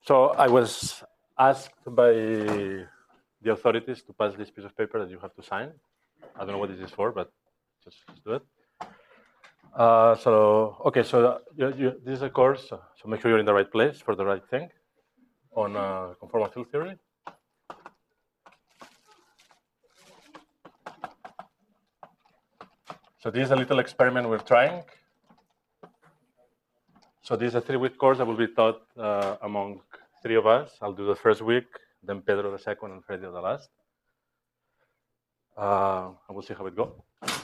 So I was asked by the authorities to pass this piece of paper that you have to sign. I don't know what this is for, but just do it. Okay, so this is a course, so make sure you're in the right place for the right thing on conformal field theory. So this is a little experiment we're trying. So this is a 3-week course that will be taught among 3 of us. I'll do the first week, then Pedro the second, and Freddy the last. And we'll see how it goes.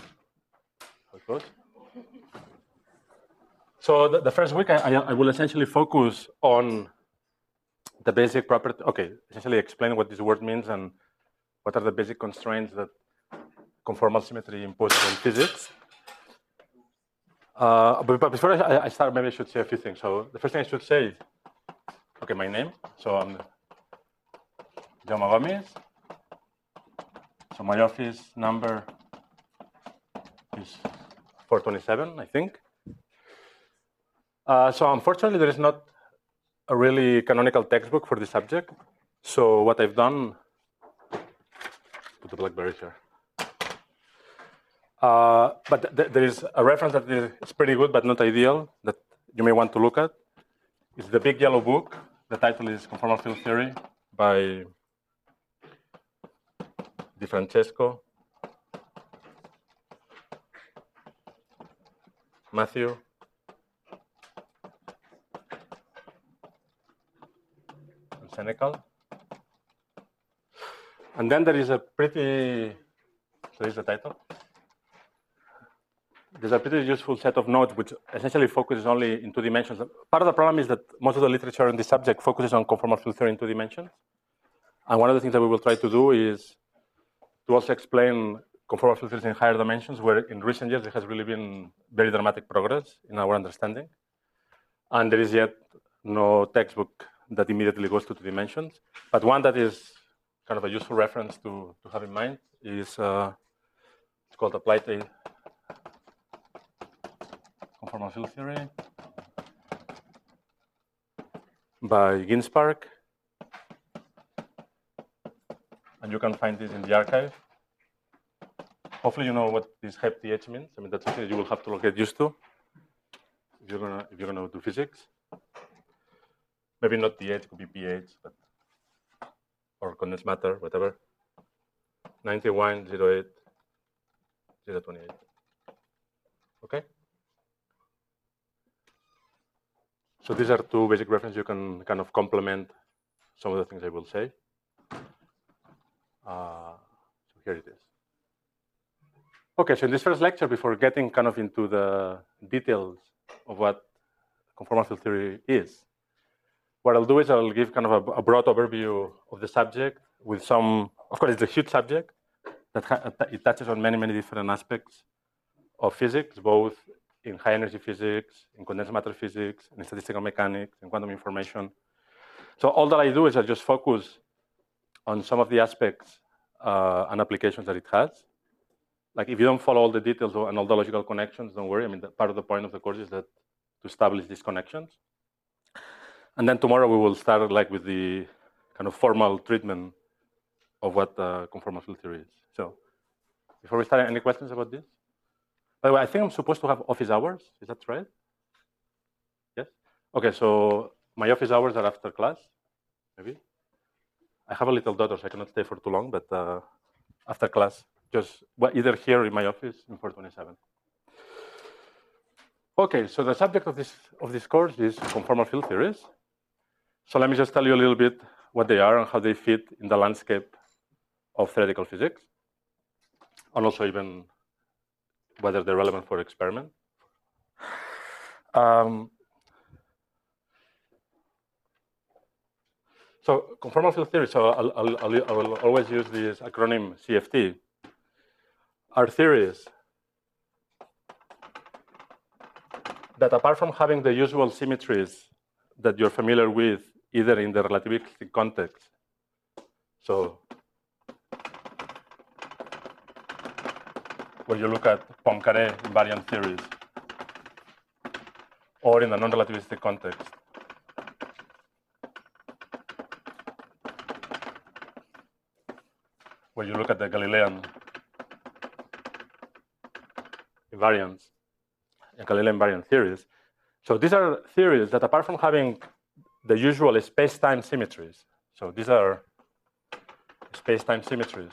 So the first week, I will essentially focus on the basic property. Okay, essentially explain what this word means and what are the basic constraints that conformal symmetry imposes on physics. But before I start, maybe I should say a few things. So the first thing I should say, okay, my name. So I'm Jaume Gomis. So my office number is 427, I think. So unfortunately, there is not a really canonical textbook for this subject. So what I've done, put the BlackBerry here. But there is a reference that is pretty good, but not ideal, that you may want to look at. It's the big yellow book. The title is Conformal Field Theory by Di Francesco, Matthew, and Senecal. And then there is a pretty, so this is the title. There's a pretty useful set of notes which essentially focuses only in 2 dimensions. Part of the problem is that most of the literature on this subject focuses on conformal field theory in 2 dimensions. And one of the things that we will try to do is to also explain conformal field theories in higher dimensions, where in recent years there has really been very dramatic progress in our understanding. And there is yet no textbook that immediately goes to 2 dimensions. But one that is kind of a useful reference to have in mind is it's called Applied Conformal Field Theory by Ginsparg. And you can find this in the archive. Hopefully you know what this HepTH means. I mean, that's something that you will have to get used to if you're gonna do physics. Maybe not TH, could be pH, but or condensed matter, whatever. 9108 028. Okay. So these are 2 basic references. You can kind of complement some of the things I will say. So here it is. Okay, so in this first lecture, before getting kind of into the details of what conformal field theory is, what I'll do is I'll give kind of a broad overview of the subject with some, of course, it's a huge subject that it touches on many, many different aspects of physics, both in high energy physics, in condensed matter physics, in statistical mechanics, in quantum information. So all that I do is I just focus on some of the aspects and applications that it has. Like if you don't follow all the details and all the logical connections, don't worry. I mean, part of the point of the course is that to establish these connections. And then tomorrow we will start like with the kind of formal treatment of what conformal field theory is. So before we start, any questions about this? By the way, I think I'm supposed to have office hours. Is that right? Yes? Okay, so my office hours are after class, maybe. I have a little daughter, so I cannot stay for too long, but after class, just either here or in my office in 427. Okay, so the subject of this course is conformal field theories. So let me just tell you a little bit what they are and how they fit in the landscape of theoretical physics, and also even whether they're relevant for experiment. So conformal field theory, so I will always use this acronym CFT, are theories that apart from having the usual symmetries that you're familiar with, either in the relativistic context, so where you look at Poincaré invariant theories, or in the non-relativistic context, where you look at the Galilean invariance and Galilean invariant theories. So these are theories that, apart from having the usual space-time symmetries, so these are space-time symmetries.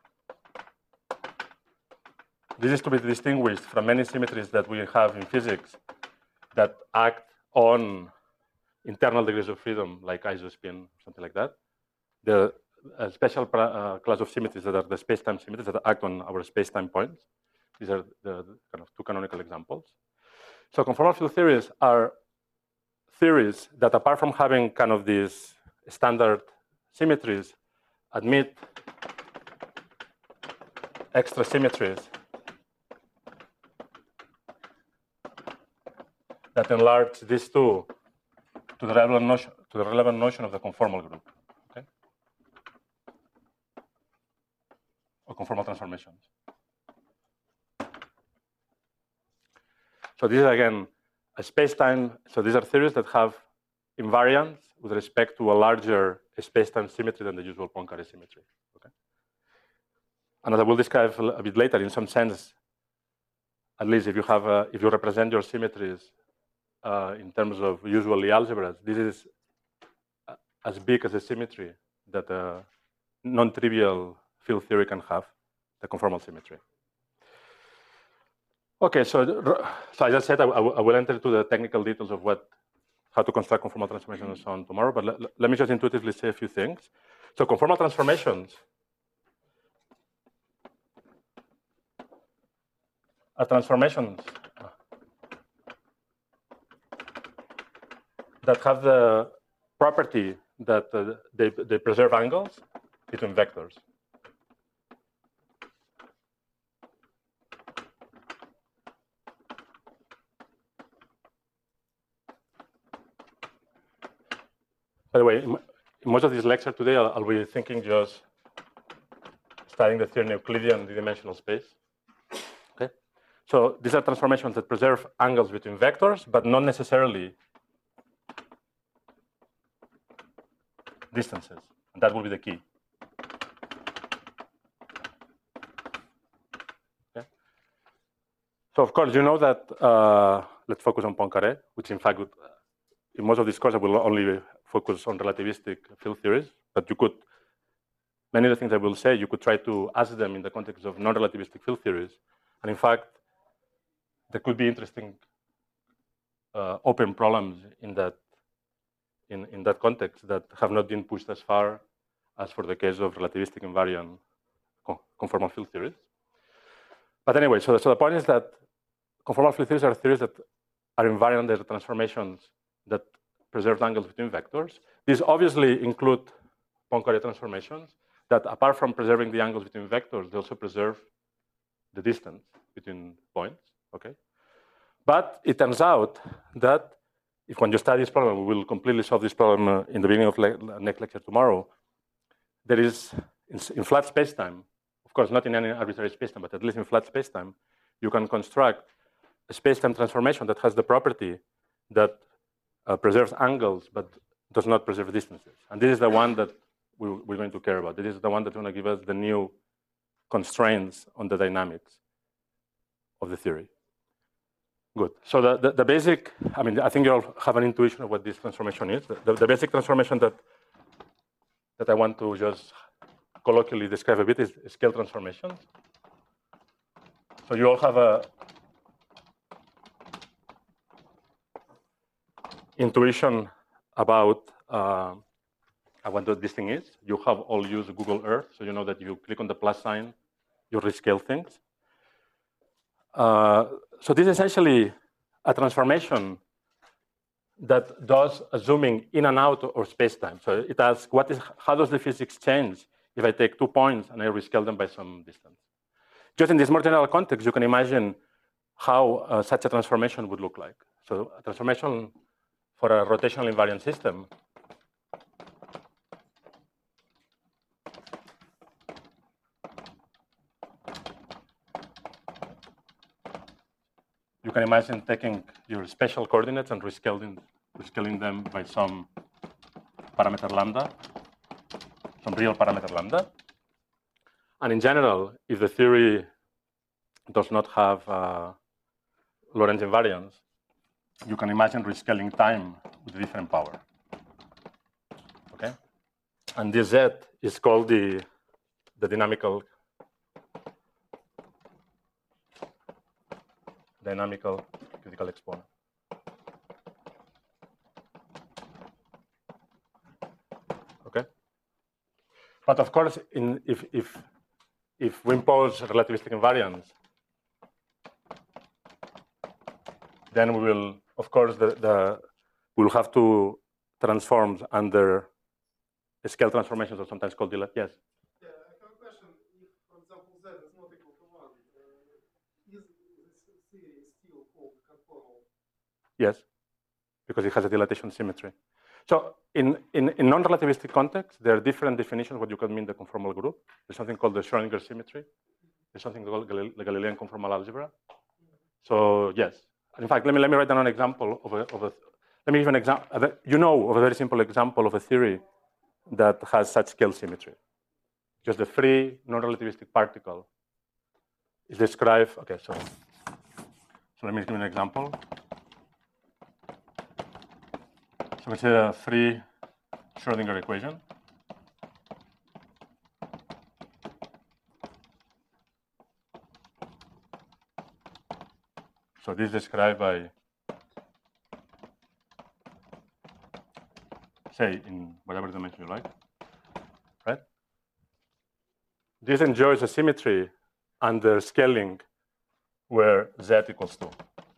This is to be distinguished from many symmetries that we have in physics that act on internal degrees of freedom, like isospin, something like that. The special class of symmetries that are the space-time symmetries that act on our space-time points. These are the kind of two canonical examples. So conformal field theories are theories that, apart from having kind of these standard symmetries, admit extra symmetries that enlarge these two to the relevant notion of the conformal group, okay? Or conformal transformations. So this is again a space-time. So these are theories that have invariance with respect to a larger space-time symmetry than the usual Poincare symmetry. Okay. And as I will describe a bit later, in some sense, at least if you represent your symmetries in terms of usually algebras, this is as big as a symmetry that a non-trivial field theory can have, the conformal symmetry. Okay, so as I said, I will enter into the technical details of how to construct conformal transformations and so on tomorrow, but let me just intuitively say a few things. So conformal transformations are transformations that have the property that they preserve angles between vectors. By the way, in most of this lecture today, I'll be thinking just studying the theory of Euclidean d-dimensional space. Okay, so these are transformations that preserve angles between vectors, but not necessarily distances. And that will be the key. Okay. So of course, you know that let's focus on Poincare, which in fact, in most of this course, I will only focus on relativistic field theories, but many of the things I will say, you could try to ask them in the context of non-relativistic field theories. And in fact, there could be interesting open problems in that context that have not been pushed as far as for the case of relativistic invariant conformal field theories. But anyway, so the point is that conformal field theories are theories that are invariant. They're transformations that preserve angles between vectors. These obviously include Poincare transformations that, apart from preserving the angles between vectors, they also preserve the distance between points. Okay, but it turns out that when you study this problem, we will completely solve this problem in the beginning of next lecture tomorrow. There is in flat spacetime, of course, not in any arbitrary spacetime, but at least in flat spacetime, you can construct a spacetime transformation that has the property that preserves angles but does not preserve distances. And this is the one that we're going to care about. This is the one that's going to give us the new constraints on the dynamics of the theory. Good. So the basic, I mean, I think you all have an intuition of what this transformation is. The basic transformation that I want to just colloquially describe a bit is scale transformations. So you all have a intuition about what this thing is. You have all used Google Earth, so you know that you click on the plus sign, you rescale things. So this is essentially a transformation that does a zooming in and out of space-time. So it asks, how does the physics change if I take 2 points and I rescale them by some distance? Just in this more general context, you can imagine how such a transformation would look like. So a transformation for a rotational invariant system you can imagine taking your spatial coordinates and rescaling them by some parameter lambda, some real parameter lambda. And in general, if the theory does not have Lorentz invariance, you can imagine rescaling time with a different power. Okay? And this Z is called the dynamical critical exponent. Okay? But of course, if we impose relativistic invariance, then we will, of course, we'll have to transform under scale transformations, or sometimes called yes. Yeah, I have a question. If, for example, Z is not equal to 1, is this theory still called conformal? Yes, because it has a dilatation symmetry. So in non-relativistic context, there are different definitions of what you can mean the conformal group. There's something called the Schrödinger symmetry. There's something called the Galilean conformal algebra. So yes. In fact, let me write down an example of a let me give an example. You know of a very simple example of a theory that has such scale symmetry. Just the free non-relativistic particle is described. Okay, so let me give you an example. So it's a free Schrödinger equation. So this is described by, say, in whatever dimension you like, right? This enjoys a symmetry under scaling where Z equals 2.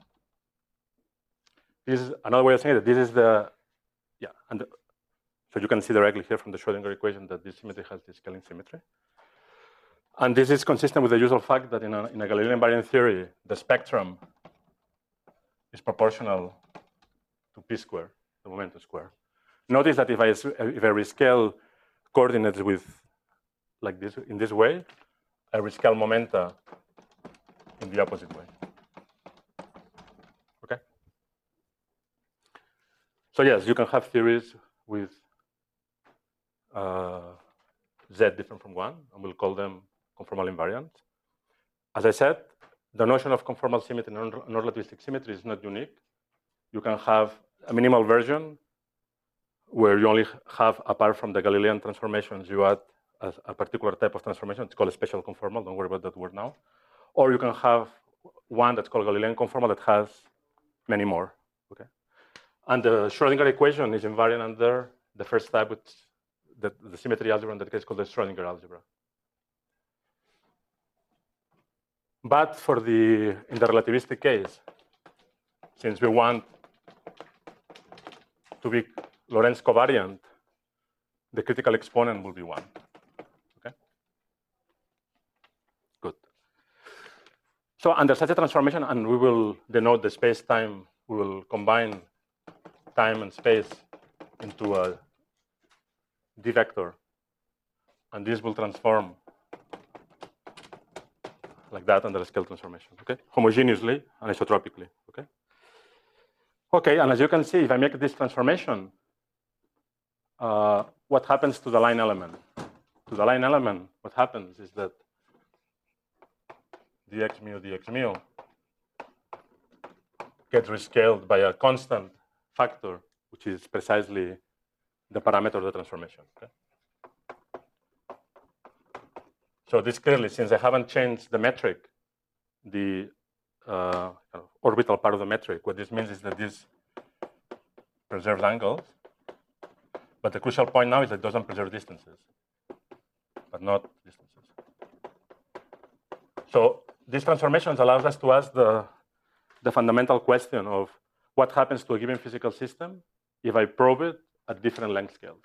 This is another way of saying that this is the, so you can see directly here from the Schrödinger equation that this symmetry has this scaling symmetry. And this is consistent with the usual fact that in a Galilean invariant theory, the spectrum is proportional to p squared, the momentum square. Notice that if I rescale coordinates with like this in this way, I rescale momenta in the opposite way. Okay. So yes, you can have theories with Z different from 1, and we'll call them conformal invariant. As I said, the notion of conformal symmetry and non-relativistic symmetry is not unique. You can have a minimal version where you only have, apart from the Galilean transformations, you add a particular type of transformation. It's called a special conformal. Don't worry about that word now. Or you can have one that's called Galilean conformal that has many more. Okay. And the Schrödinger equation is invariant under the first type, which the symmetry algebra in that case called the Schrödinger algebra. But in the relativistic case, since we want to be Lorentz covariant, the critical exponent will be 1. Okay? Good. So under such a transformation, and we will denote the space-time, we will combine time and space into a D vector, and this will transform like that under a scale transformation, okay? Homogeneously and isotropically, okay? Okay, and as you can see, if I make this transformation, what happens to the line element? To the line element, what happens is that dx mu gets rescaled by a constant factor, which is precisely the parameter of the transformation, okay? So this clearly, since I haven't changed the metric, the orbital part of the metric, what this means is that this preserves angles, but the crucial point now is that it doesn't preserve distances, but not distances. So these transformations allows us to ask the fundamental question of what happens to a given physical system if I probe it at different length scales.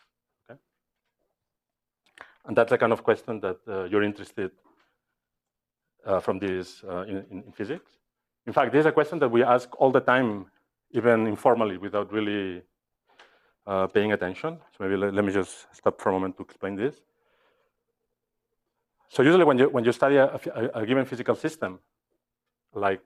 And that's the kind of question that you're interested from this in physics. In fact, this is a question that we ask all the time, even informally, without really paying attention. So maybe let me just stop for a moment to explain this. So usually when you study a given physical system, like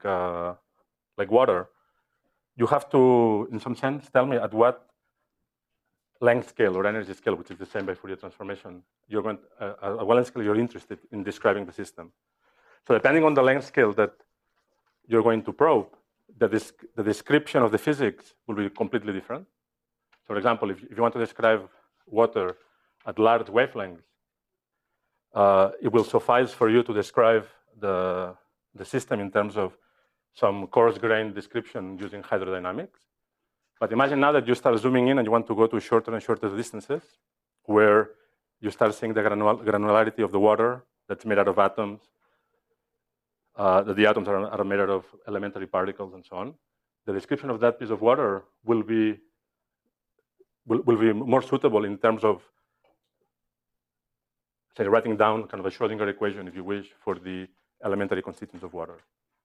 water, you have to, in some sense, tell me at what length scale or energy scale, which is the same by Fourier transformation, you're going a wavelength scale you're interested in describing the system. So depending on the length scale that you're going to probe, the description of the physics will be completely different. So for example, if you want to describe water at large wavelengths, it will suffice for you to describe the system in terms of some coarse-grained description using hydrodynamics. But imagine now that you start zooming in and you want to go to shorter and shorter distances, where you start seeing the granularity of the water that's made out of atoms, that the atoms are made out of elementary particles and so on. The description of that piece of water will be more suitable in terms of, say, writing down kind of a Schrodinger equation, if you wish, for the elementary constituents of water.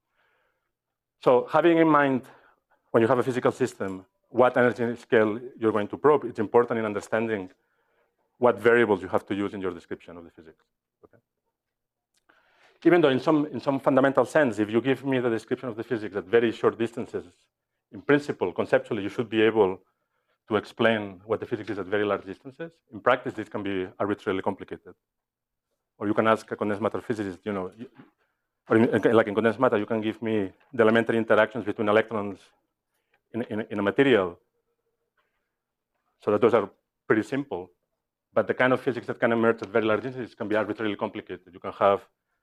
So having in mind, when you have a physical system, what energy scale you're going to probe, it's important in understanding what variables you have to use in your description of the physics. Okay? Even though in some fundamental sense, if you give me the description of the physics at very short distances, in principle, conceptually, you should be able to explain what the physics is at very large distances. In practice, this can be arbitrarily complicated. Or you can ask a condensed matter physicist, like in condensed matter, you can give me the elementary interactions between electrons in a material. So that those are pretty simple. But the kind of physics that can emerge at very large distances can be arbitrarily complicated. You can have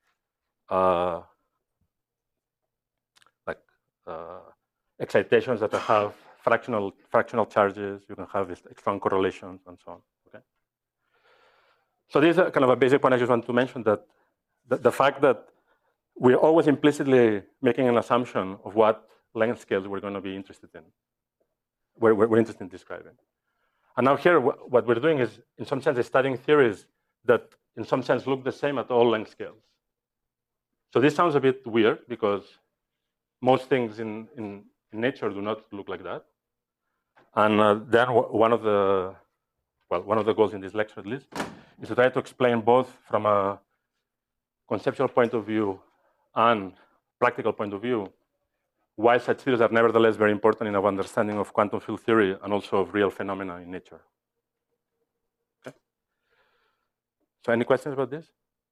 excitations that have fractional charges. You can have strong correlations and so on. Okay. So this is kind of a basic point I just want to mention, that the fact that we're always implicitly making an assumption of what length scales we're going to be interested in, we're interested in describing. And now here, what we're doing is, in some sense, studying theories that, in some sense, look the same at all length scales. So this sounds a bit weird, because most things in nature do not look like that. And then one of the goals in this lecture, at least, is to try to explain both from a conceptual point of view and practical point of view why such theories are nevertheless very important in our understanding of quantum field theory and also of real phenomena in nature. Okay. So any questions about this?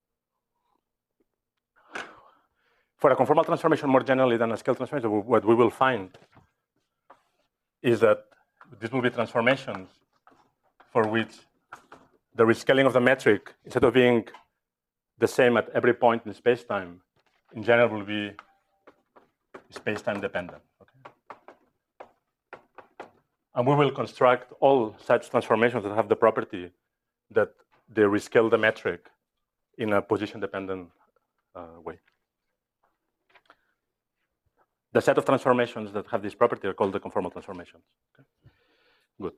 For a conformal transformation more generally than a scale transformation, what we will find is that these will be transformations for which the rescaling of the metric, instead of being the same at every point in space-time, in general will be space-time dependent. Okay? And we will construct all such transformations that have the property that they rescale the metric in a position-dependent way. The set of transformations that have this property are called the conformal transformations. Okay? Good.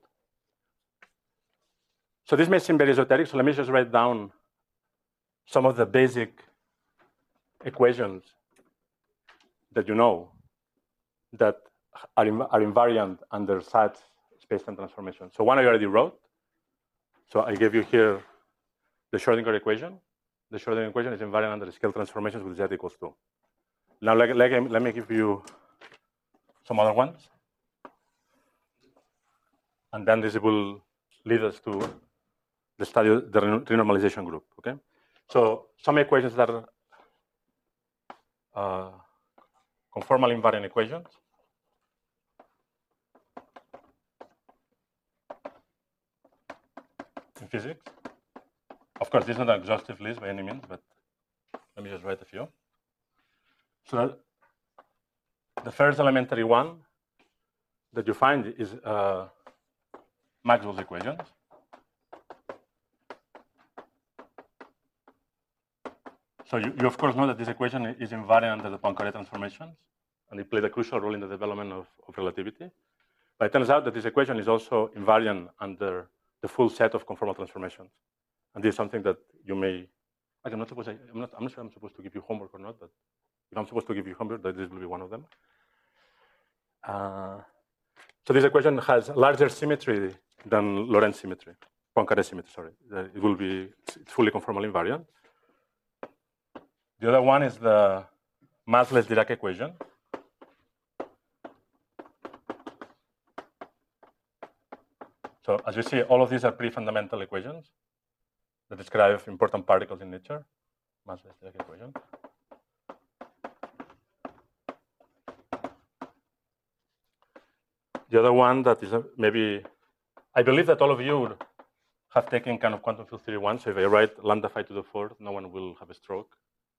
So this may seem very esoteric, so let me just write down some of the basic equations that you know that are invariant under such space-time transformation. So one I already wrote. So I gave you here the Schrodinger equation. The Schrodinger equation is invariant under scale transformations with z equals 2. Now let me give you some other ones. And then this will lead us to the study of the renormalization group. Okay. So some equations that are conformal invariant equations. In physics. Of course, this is not an exhaustive list by any means, but let me just write a few. So the first elementary one that you find is Maxwell's equations. So you of course know that this equation is invariant under the Poincare transformations, and it played a crucial role in the development of relativity. But it turns out that this equation is also invariant under the full set of conformal transformations. And this is something that you may, I'm not sure I'm supposed to give you homework or not, but if I'm supposed to give you homework, that this will be one of them. So this equation has larger symmetry than Lorentz symmetry, Poincare symmetry, sorry. It will be, it's fully conformal invariant. The other one is the massless Dirac equation. So as you see, all of these are pretty fundamental equations that describe important particles in nature. Massless Dirac equation. The other one that is maybe, I believe that all of you have taken kind of quantum field theory 1. So if I write lambda phi to the 4th, no one will have a stroke.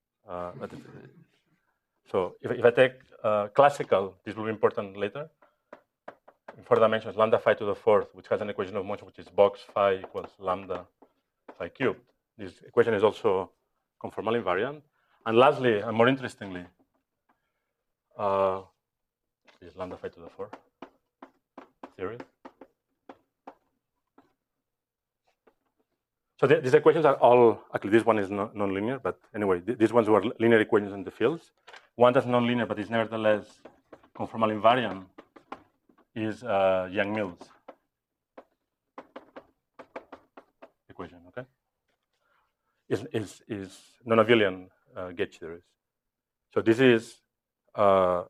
So if I take classical, this will be important later. In 4 dimensions, lambda phi to the 4th, which has an equation of motion, which is box phi equals lambda phi cubed. This equation is also conformal invariant. And lastly, and more interestingly, is lambda phi to the 4 theory. So these equations are all, actually this one is nonlinear, but anyway, these ones were linear equations in the fields. One that's nonlinear, but is nevertheless conformal invariant, is Yang-Mills equation, okay? Is non-abelian gauge theories. So this is conformal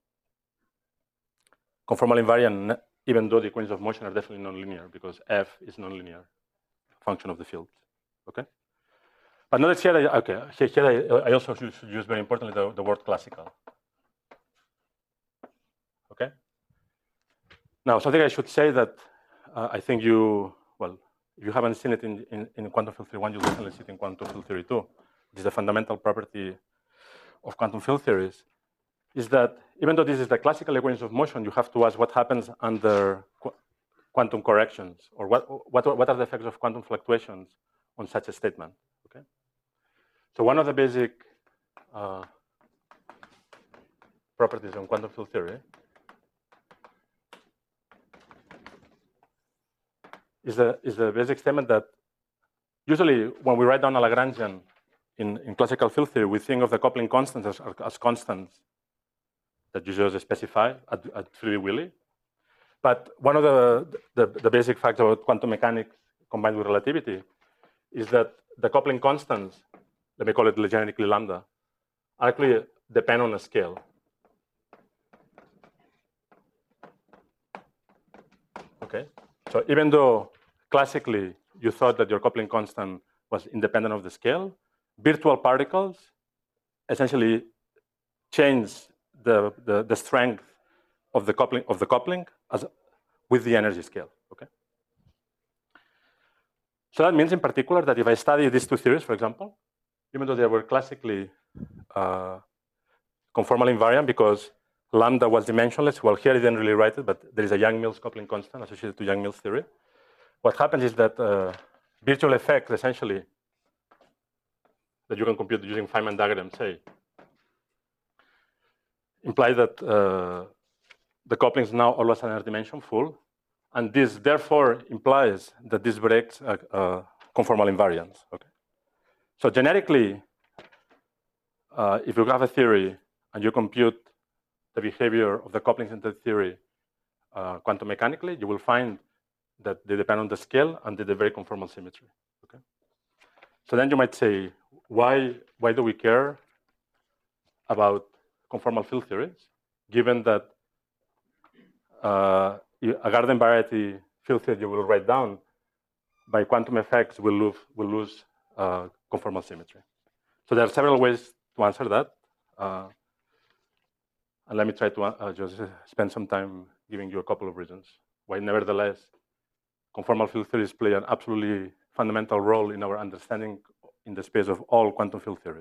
invariant, even though the equations of motion are definitely nonlinear, because F is nonlinear function of the field, okay? But notice here, here I also should use very importantly the word classical, okay? Now, something I should say that I think you, well, if you haven't seen it in quantum field theory 1, you'll definitely see it in quantum field theory 2, which is the fundamental property of quantum field theories, is that even though this is the classical equations of motion, you have to ask what happens under quantum corrections, or what are the effects of quantum fluctuations on such a statement, okay? So one of the basic properties of quantum field theory is the basic statement that usually when we write down a Lagrangian in classical field theory, we think of the coupling constants as constants that you just specify at Free Willy. But one of the basic facts about quantum mechanics combined with relativity is that the coupling constants, let me call it generically lambda, actually depend on a scale. Okay, so even though classically you thought that your coupling constant was independent of the scale, virtual particles essentially change the strength of the coupling as with the energy scale. Okay. So that means in particular that if I study these two theories, for example, even though they were classically conformal invariant because lambda was dimensionless, well, here I didn't really write it, but there is a Yang-Mills coupling constant associated to Yang-Mills theory. What happens is that virtual effects, essentially, that you can compute using Feynman diagram, say, imply that the coupling is now always another dimension full, and this therefore implies that this breaks conformal invariance. Okay. So generically, if you have a theory and you compute the behavior of the couplings in the theory quantum mechanically, you will find that they depend on the scale and they very conformal symmetry. Okay. So then you might say, why do we care about conformal field theories, given that a garden variety field theory you will write down by quantum effects will lose conformal symmetry. So there are several ways to answer that. And let me try to just spend some time giving you a couple of reasons why, nevertheless, conformal field theories play an absolutely fundamental role in our understanding in the space of all quantum field theories.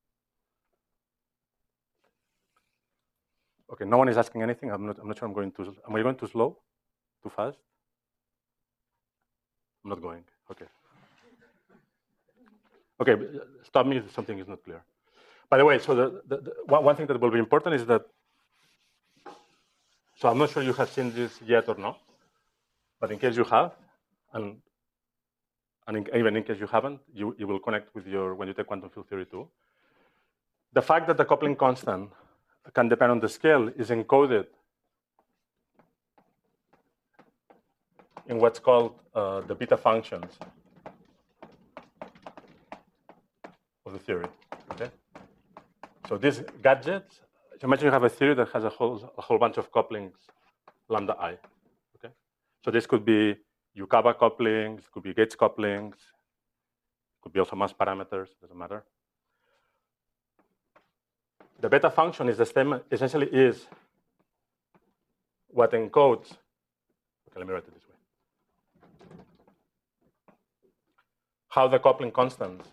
Okay, no one is asking anything. I'm not sure I'm going too. Am I going too slow? Too fast? I'm not going. Okay. Okay, stop me if something is not clear. By the way, so one thing that will be important is that, so I'm not sure you have seen this yet or not, but in case you have, and even in case you haven't, you will connect with when you take quantum field theory 2. The fact that the coupling constant can depend on the scale is encoded in what's called the beta functions of the theory. Okay. So these gadgets, imagine you have a theory that has a whole bunch of couplings lambda I. Okay. So this could be Yukawa couplings, it could be Gates couplings, it could be also mass parameters, doesn't matter. The beta function is the same, essentially is what encodes, okay, let me write it this way, how the coupling constants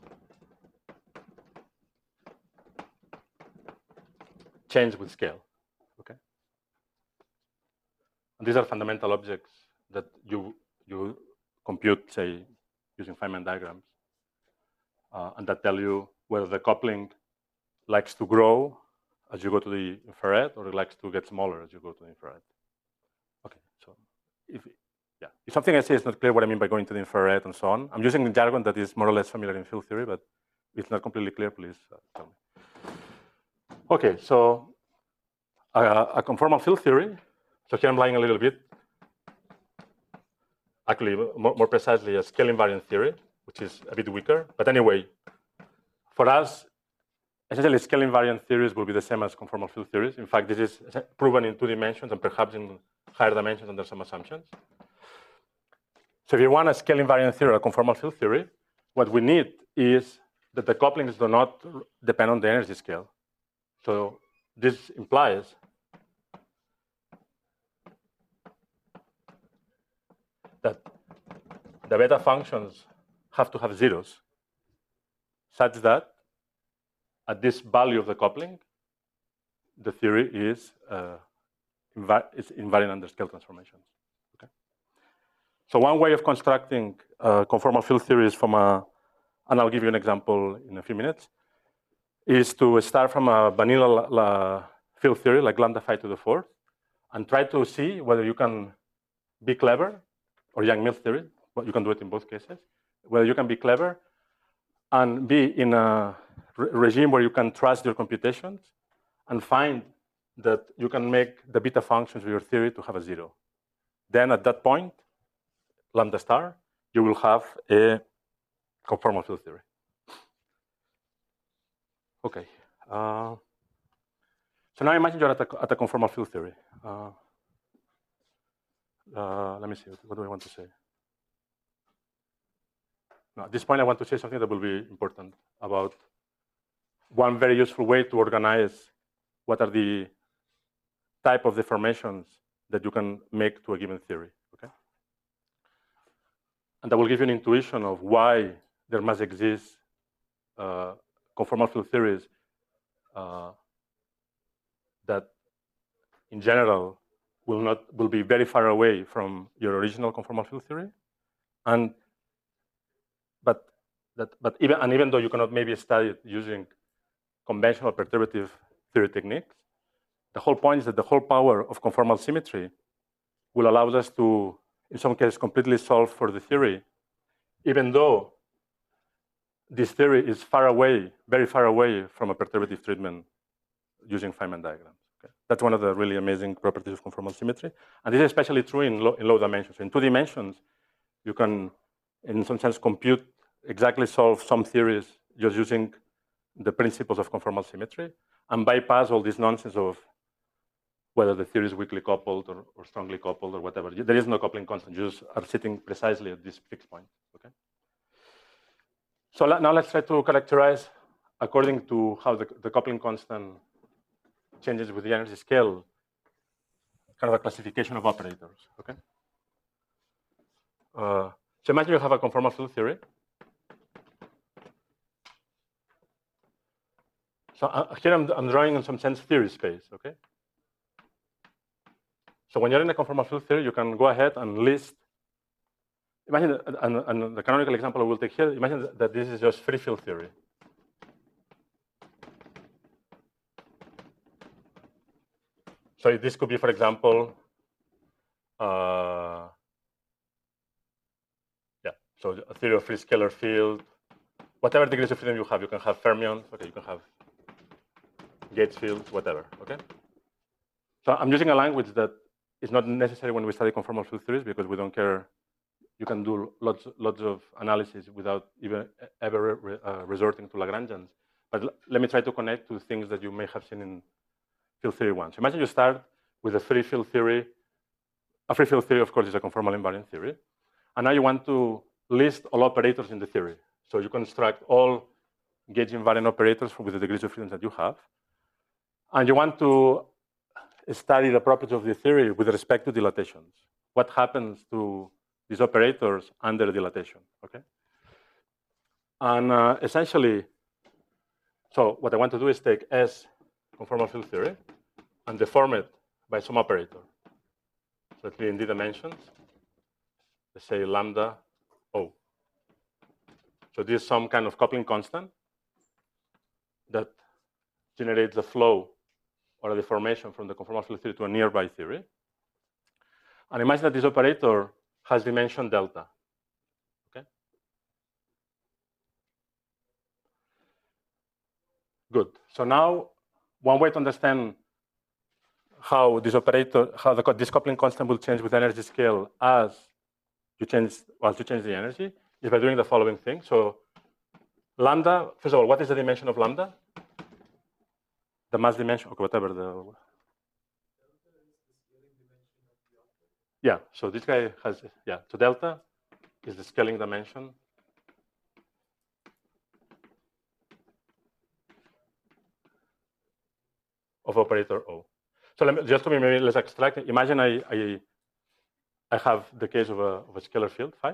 change with scale, okay? And these are fundamental objects that you compute, say, using Feynman diagrams, and that tell you whether the coupling likes to grow as you go to the infrared, or it likes to get smaller as you go to the infrared. Okay, so if something I say is not clear what I mean by going to the infrared and so on, I'm using the jargon that is more or less familiar in field theory, but if it's not completely clear, please tell me. Okay, so a conformal field theory. So here I'm lying a little bit. Actually, more precisely, a scale invariant theory, which is a bit weaker. But anyway, for us, essentially, scale invariant theories will be the same as conformal field theories. In fact, this is proven in 2 dimensions and perhaps in higher dimensions under some assumptions. So if you want a scale invariant theory or a conformal field theory, what we need is that the couplings do not depend on the energy scale. So this implies that the beta functions have to have zeros, such that at this value of the coupling, the theory is invariant under scale transformations. Okay. So one way of constructing conformal field theories from and I'll give you an example in a few minutes, is to start from a vanilla field theory like lambda phi to the 4th, and try to see whether you can be clever, or Yang-Mills theory, but you can do it in both cases, whether you can be clever and be in a regime where you can trust your computations and find that you can make the beta functions of your theory to have a 0. Then at that point, lambda star, you will have a conformal field theory. Okay. So now imagine you're at a conformal field theory. Let me see, what do I want to say? No, at this point, I want to say something that will be important about one very useful way to organize what are the type of deformations that you can make to a given theory, okay? And that will give you an intuition of why there must exist conformal field theories that, in general, will be very far away from your original conformal field theory, but even though you cannot maybe study it using conventional perturbative theory techniques, the whole point is that the whole power of conformal symmetry will allow us to, in some cases, completely solve for the theory, even though this theory is far away, very far away from a perturbative treatment using Feynman diagrams. Okay? That's one of the really amazing properties of conformal symmetry. And this is especially true in low dimensions. In 2 dimensions, you can, in some sense, exactly solve some theories just using the principles of conformal symmetry and bypass all this nonsense of whether the theory is weakly coupled or strongly coupled or whatever. There is no coupling constant. You just are sitting precisely at this fixed point. Okay. So now let's try to characterize, according to how the coupling constant changes with the energy scale, kind of a classification of operators. Okay. So imagine you have a conformal field theory. So here I'm drawing in some sense theory space. Okay. So when you're in a conformal field theory, you can go ahead and list. Imagine, and the canonical example I will take here, imagine that this is just free field theory. So this could be, for example, so a theory of free scalar field, whatever degrees of freedom you can have fermions, okay, you can have Gates fields, whatever, okay? So I'm using a language that is not necessary when we study conformal field theories because we don't care. You can do lots of analysis without even ever resorting to Lagrangians. But let me try to connect to things that you may have seen in field theory 1. So imagine you start with a free field theory. A free field theory, of course, is a conformal invariant theory. And now you want to list all operators in the theory. So you construct all gauge invariant operators with the degrees of freedom that you have. And you want to study the properties of the theory with respect to dilatations. What happens to these operators under dilatation, okay? And essentially, so what I want to do is take S conformal field theory and deform it by some operator. So it will be in D dimensions. Let's say lambda O. So this is some kind of coupling constant that generates a flow or a deformation from the conformal field theory to a nearby theory. And imagine that this operator has dimension delta. Okay. Good. So now, one way to understand how this operator, how this coupling constant will change with energy scale as you change the energy is by doing the following thing. So lambda, first of all, what is the dimension of lambda? The mass dimension, okay, whatever the. Yeah, so this guy has, yeah, so delta is the scaling dimension of operator O. So just to maybe let's extract it. Imagine I have the case of a scalar field, phi.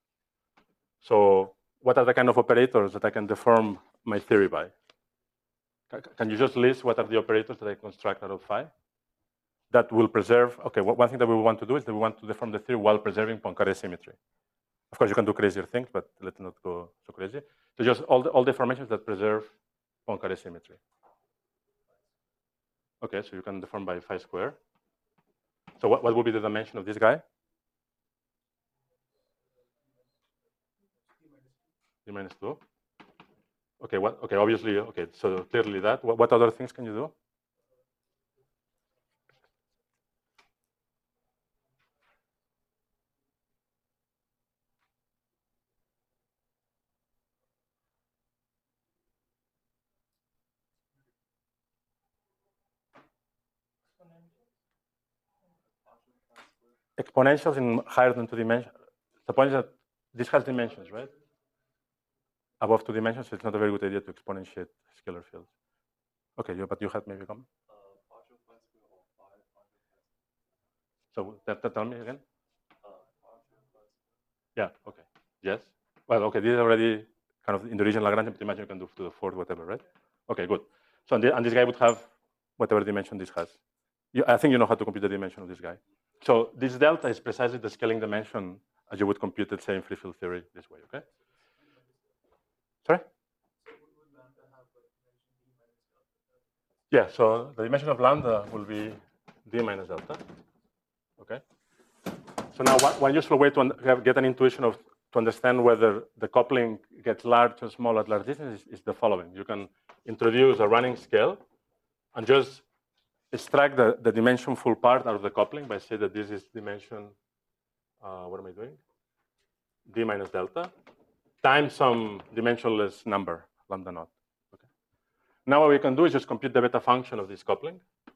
So what are the kind of operators that I can deform my theory by? Can you just list what are the operators that I construct out of phi? That will preserve, okay, one thing that we want to do is that we want to deform the theory while preserving Poincare symmetry. Of course, you can do crazier things, but let's not go so crazy. So just all deformations that preserve Poincare symmetry. Okay, so you can deform by phi square. So what will be the dimension of this guy? D minus 2. Okay, okay, obviously, okay, so clearly that. What other things can you do? Exponentials in higher than 2 dimensions. The point is that this has dimensions, right? Above 2 dimensions, it's not a very good idea to exponentiate scalar fields. Okay, but you had maybe come. So tell me again. Yeah. Okay. Yes. Well, okay. This is already kind of in the region Lagrange, but imagine you can do to the fourth, whatever, right? Okay. Good. So and this guy would have whatever dimension this has. I think you know how to compute the dimension of this guy. So this delta is precisely the scaling dimension as you would compute it, say, in free field theory this way. Okay. Sorry. Yeah. So the dimension of lambda will be d minus delta. Okay. So now one useful way to get an intuition of to understand whether the coupling gets large or small at large distance is the following. You can introduce a running scale and just extract the dimension full part out of the coupling by saying that this is dimension, what am I doing? D minus delta times some dimensionless number, lambda naught. Okay. Now what we can do is just compute the beta function of this coupling.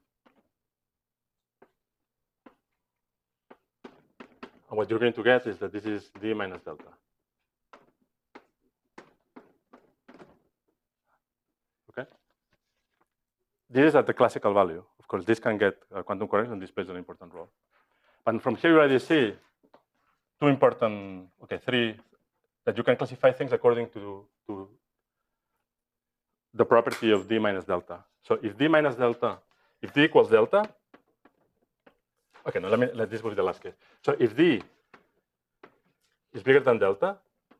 And what you're going to get is that this is D minus delta. Okay. This is at the classical value. Of course, this can get quantum correction. This plays an important role. But from here, you already see three, that you can classify things according to the property of D minus delta. So if D minus delta, if D equals delta, okay, now let this be the last case. So if D is bigger than delta,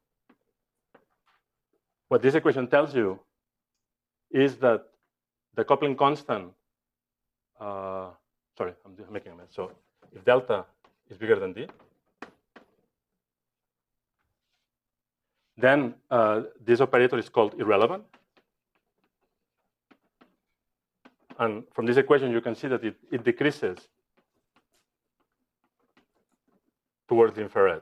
what this equation tells you is that the coupling constant, sorry, I'm making a mess. So if delta is bigger than D, then this operator is called irrelevant. And from this equation, you can see that it decreases towards the infrared.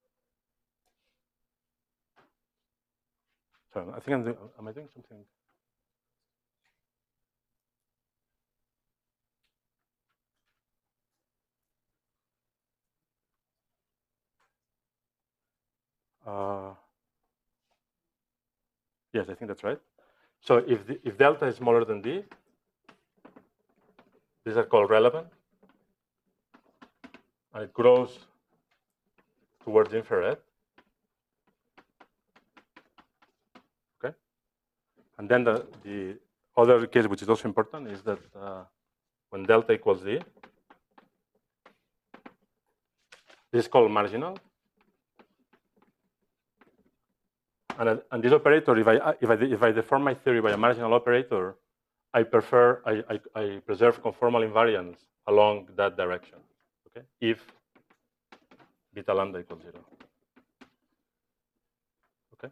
So I think am I doing something? Yes, I think that's right. So if delta is smaller than d, these are called relevant, and it grows towards infrared. Okay, and then the other case, which is also important, is that when delta equals d, this is called marginal. And this operator, if I deform my theory by a marginal operator, I preserve conformal invariance along that direction. Okay, if beta lambda equals 0. Okay.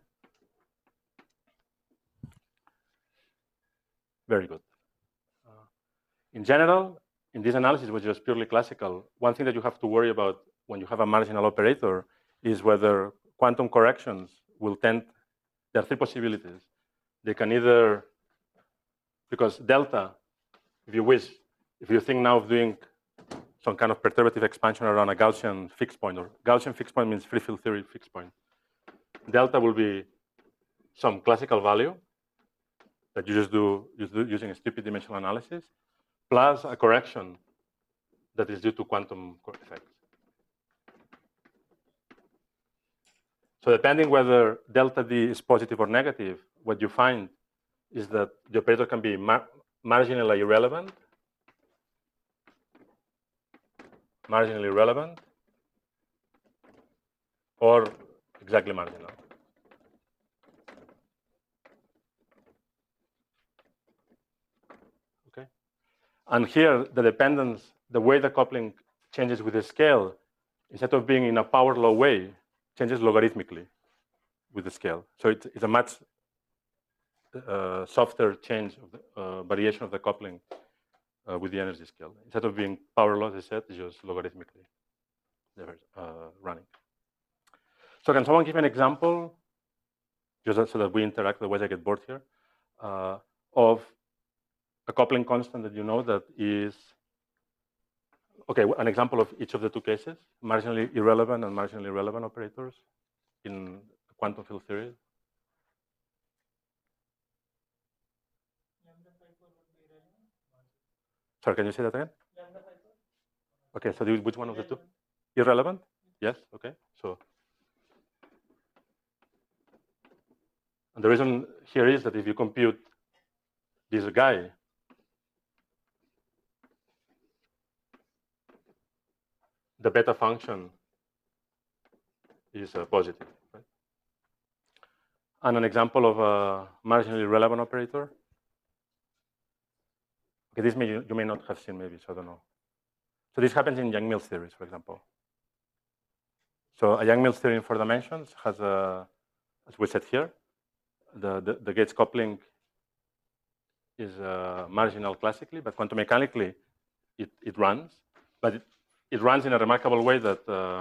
Very good. In general, in this analysis, which is purely classical, one thing that you have to worry about when you have a marginal operator is whether quantum corrections will tend. There are three possibilities. They can either, because delta, if you think now of doing some kind of perturbative expansion around a Gaussian fixed point, or Gaussian fixed point means free field theory fixed point, delta will be some classical value that you just do using a stupid dimensional analysis, plus a correction that is due to quantum effects. So depending whether delta d is positive or negative, what you find is that the operator can be marginally irrelevant, or exactly marginal. Okay, and here the dependence, the way the coupling changes with the scale, instead of being in a power law way, changes logarithmically with the scale. So it's a much softer change of the variation of the coupling with the energy scale. Instead of being power law, as I said, it's just logarithmically running. So can someone give an example, just so that we interact, otherwise I get bored here, of a coupling constant that you know that is, okay, an example of each of the two cases, marginally irrelevant and marginally relevant operators in quantum field theory. Sorry, can you say that again? Okay, so which one of the two? Irrelevant? Yes, okay. So, and the reason here is that if you compute this guy, the beta function is positive. Right? And an example of a marginally relevant operator. Okay, this you may not have seen maybe, so I don't know. So this happens in Yang-Mills theories, for example. So a Yang-Mills theory in 4 dimensions has a, as we said here, the Gates coupling is marginal classically, but quantum mechanically it runs. But it runs in a remarkable way that,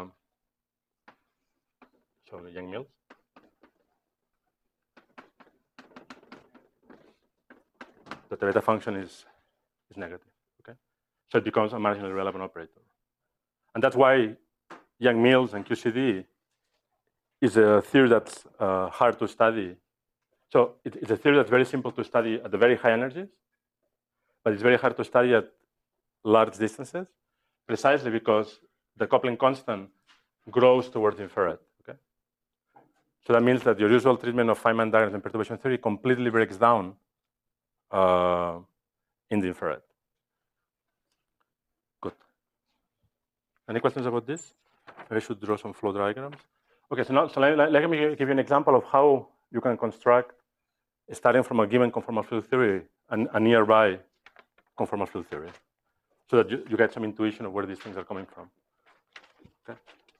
so the Yang-Mills. That the beta function is negative, okay? So it becomes a marginally relevant operator. And that's why Yang-Mills and QCD is a theory that's hard to study. So it's a theory that's very simple to study at the very high energies, but it's very hard to study at large distances, precisely because the coupling constant grows towards infrared. Okay? So that means that your usual treatment of Feynman diagrams and perturbation theory completely breaks down in the infrared. Good. Any questions about this? Maybe I should draw some flow diagrams. Okay, so now let me give you an example of how you can construct, starting from a given conformal field theory, a nearby conformal field theory, so that you get some intuition of where these things are coming from. Okay.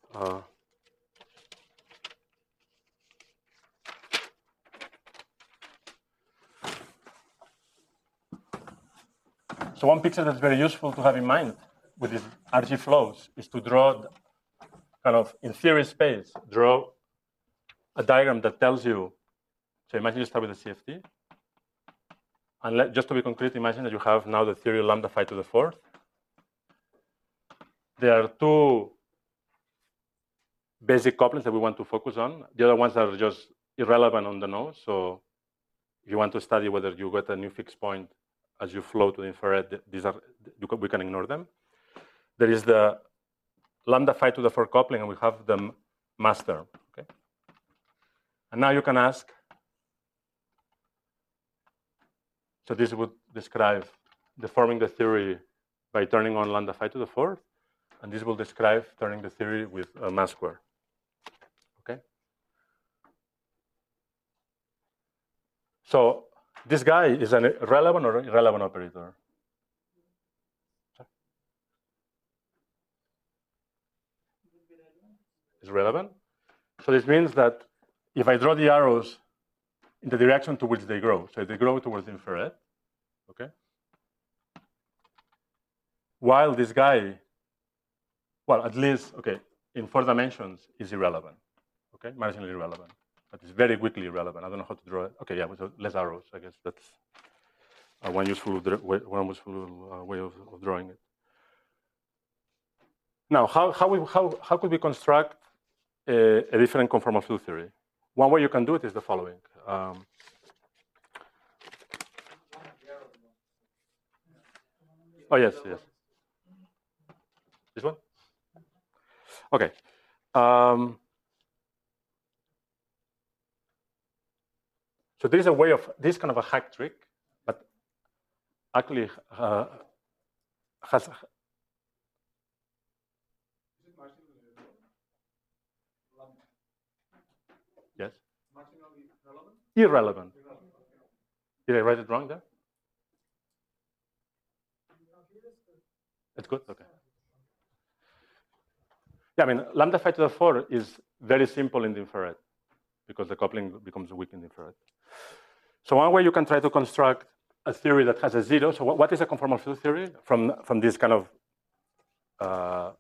So one picture that's very useful to have in mind with these RG flows is to draw, kind of in theory space, draw a diagram that tells you, so imagine you start with the CFT, and just to be concrete, imagine that you have now the theory of lambda phi to the 4th. There are two basic couplings that we want to focus on. The other ones are just irrelevant on the nose. So if you want to study whether you get a new fixed point as you flow to the infrared, we can ignore them. There is the lambda phi to the 4 coupling, and we have the mass term. Okay? And now you can ask, so this would describe deforming the theory by turning on lambda phi to the 4th, and this will describe turning the theory with a mass square. Okay? So this guy is an relevant or irrelevant operator? Is relevant. So this means that if I draw the arrows in the direction to which they grow, so they grow towards the infrared, okay? While this guy, well, at least, okay, in 4 dimensions is irrelevant, okay? Marginally irrelevant, but it's very weakly irrelevant. I don't know how to draw it. Okay, yeah, so less arrows, I guess that's one useful way of drawing it. Now, how could we construct a different conformal field theory? One way you can do it is the following. Oh, yes. This one? Okay. So there is a way of, this kind of a hack trick, but actually has, yes? Irrelevant. Did I write it wrong there? It's good? Okay. Yeah, I mean, lambda phi to the 4 is very simple in the infrared because the coupling becomes weak in the infrared. So one way you can try to construct a theory that has a 0. So what is a conformal field theory from this kind of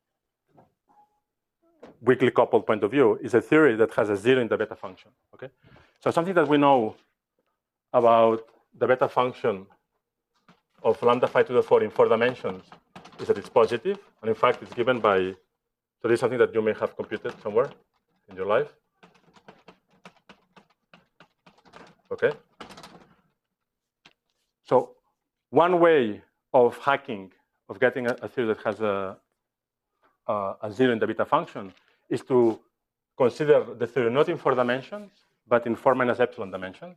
weakly coupled point of view is a theory that has a 0 in the beta function, okay? So something that we know about the beta function of lambda phi to the 4 in 4 dimensions is that it's positive, and in fact it's given by, so this is something that you may have computed somewhere in your life. Okay? So one way of hacking, of getting a theory that has a 0 in the beta function is to consider the theory not in 4 dimensions, but in 4 minus epsilon dimensions.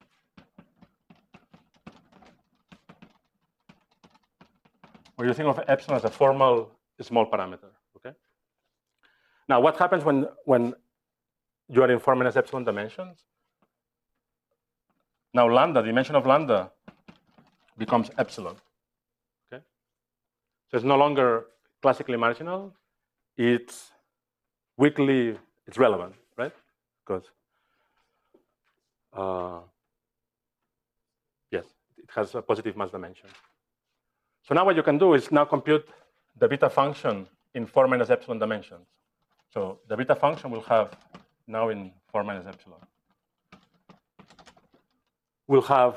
Or you think of epsilon as a formal small parameter, okay? Now, what happens when you are in 4 minus epsilon dimensions? Now, lambda, the dimension of lambda becomes epsilon, okay? So it's no longer classically marginal. It's weakly, it's relevant, right? Because, yes, it has a positive mass dimension. So now what you can do is now compute the beta function in 4 minus epsilon dimensions. So the beta function will have, now in 4 minus epsilon, will have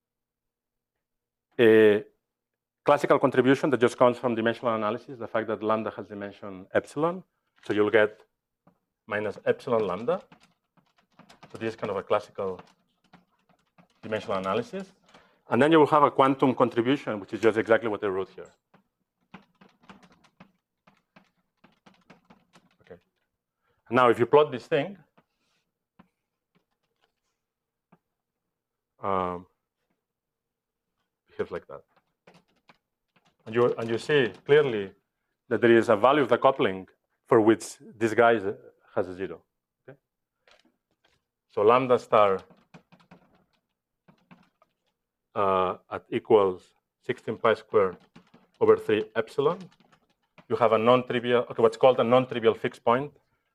a classical contribution that just comes from dimensional analysis, the fact that lambda has dimension epsilon. So you'll get minus epsilon lambda. So this is kind of a classical dimensional analysis. And then you will have a quantum contribution, which is just exactly what I wrote here. Okay. Now, if you plot this thing, behaves like that. And you see clearly that there is a value of the coupling for which this guy has a 0. Okay? So lambda star at equals 16 pi squared over 3 epsilon. You have a non-trivial, okay, what's called a non-trivial fixed point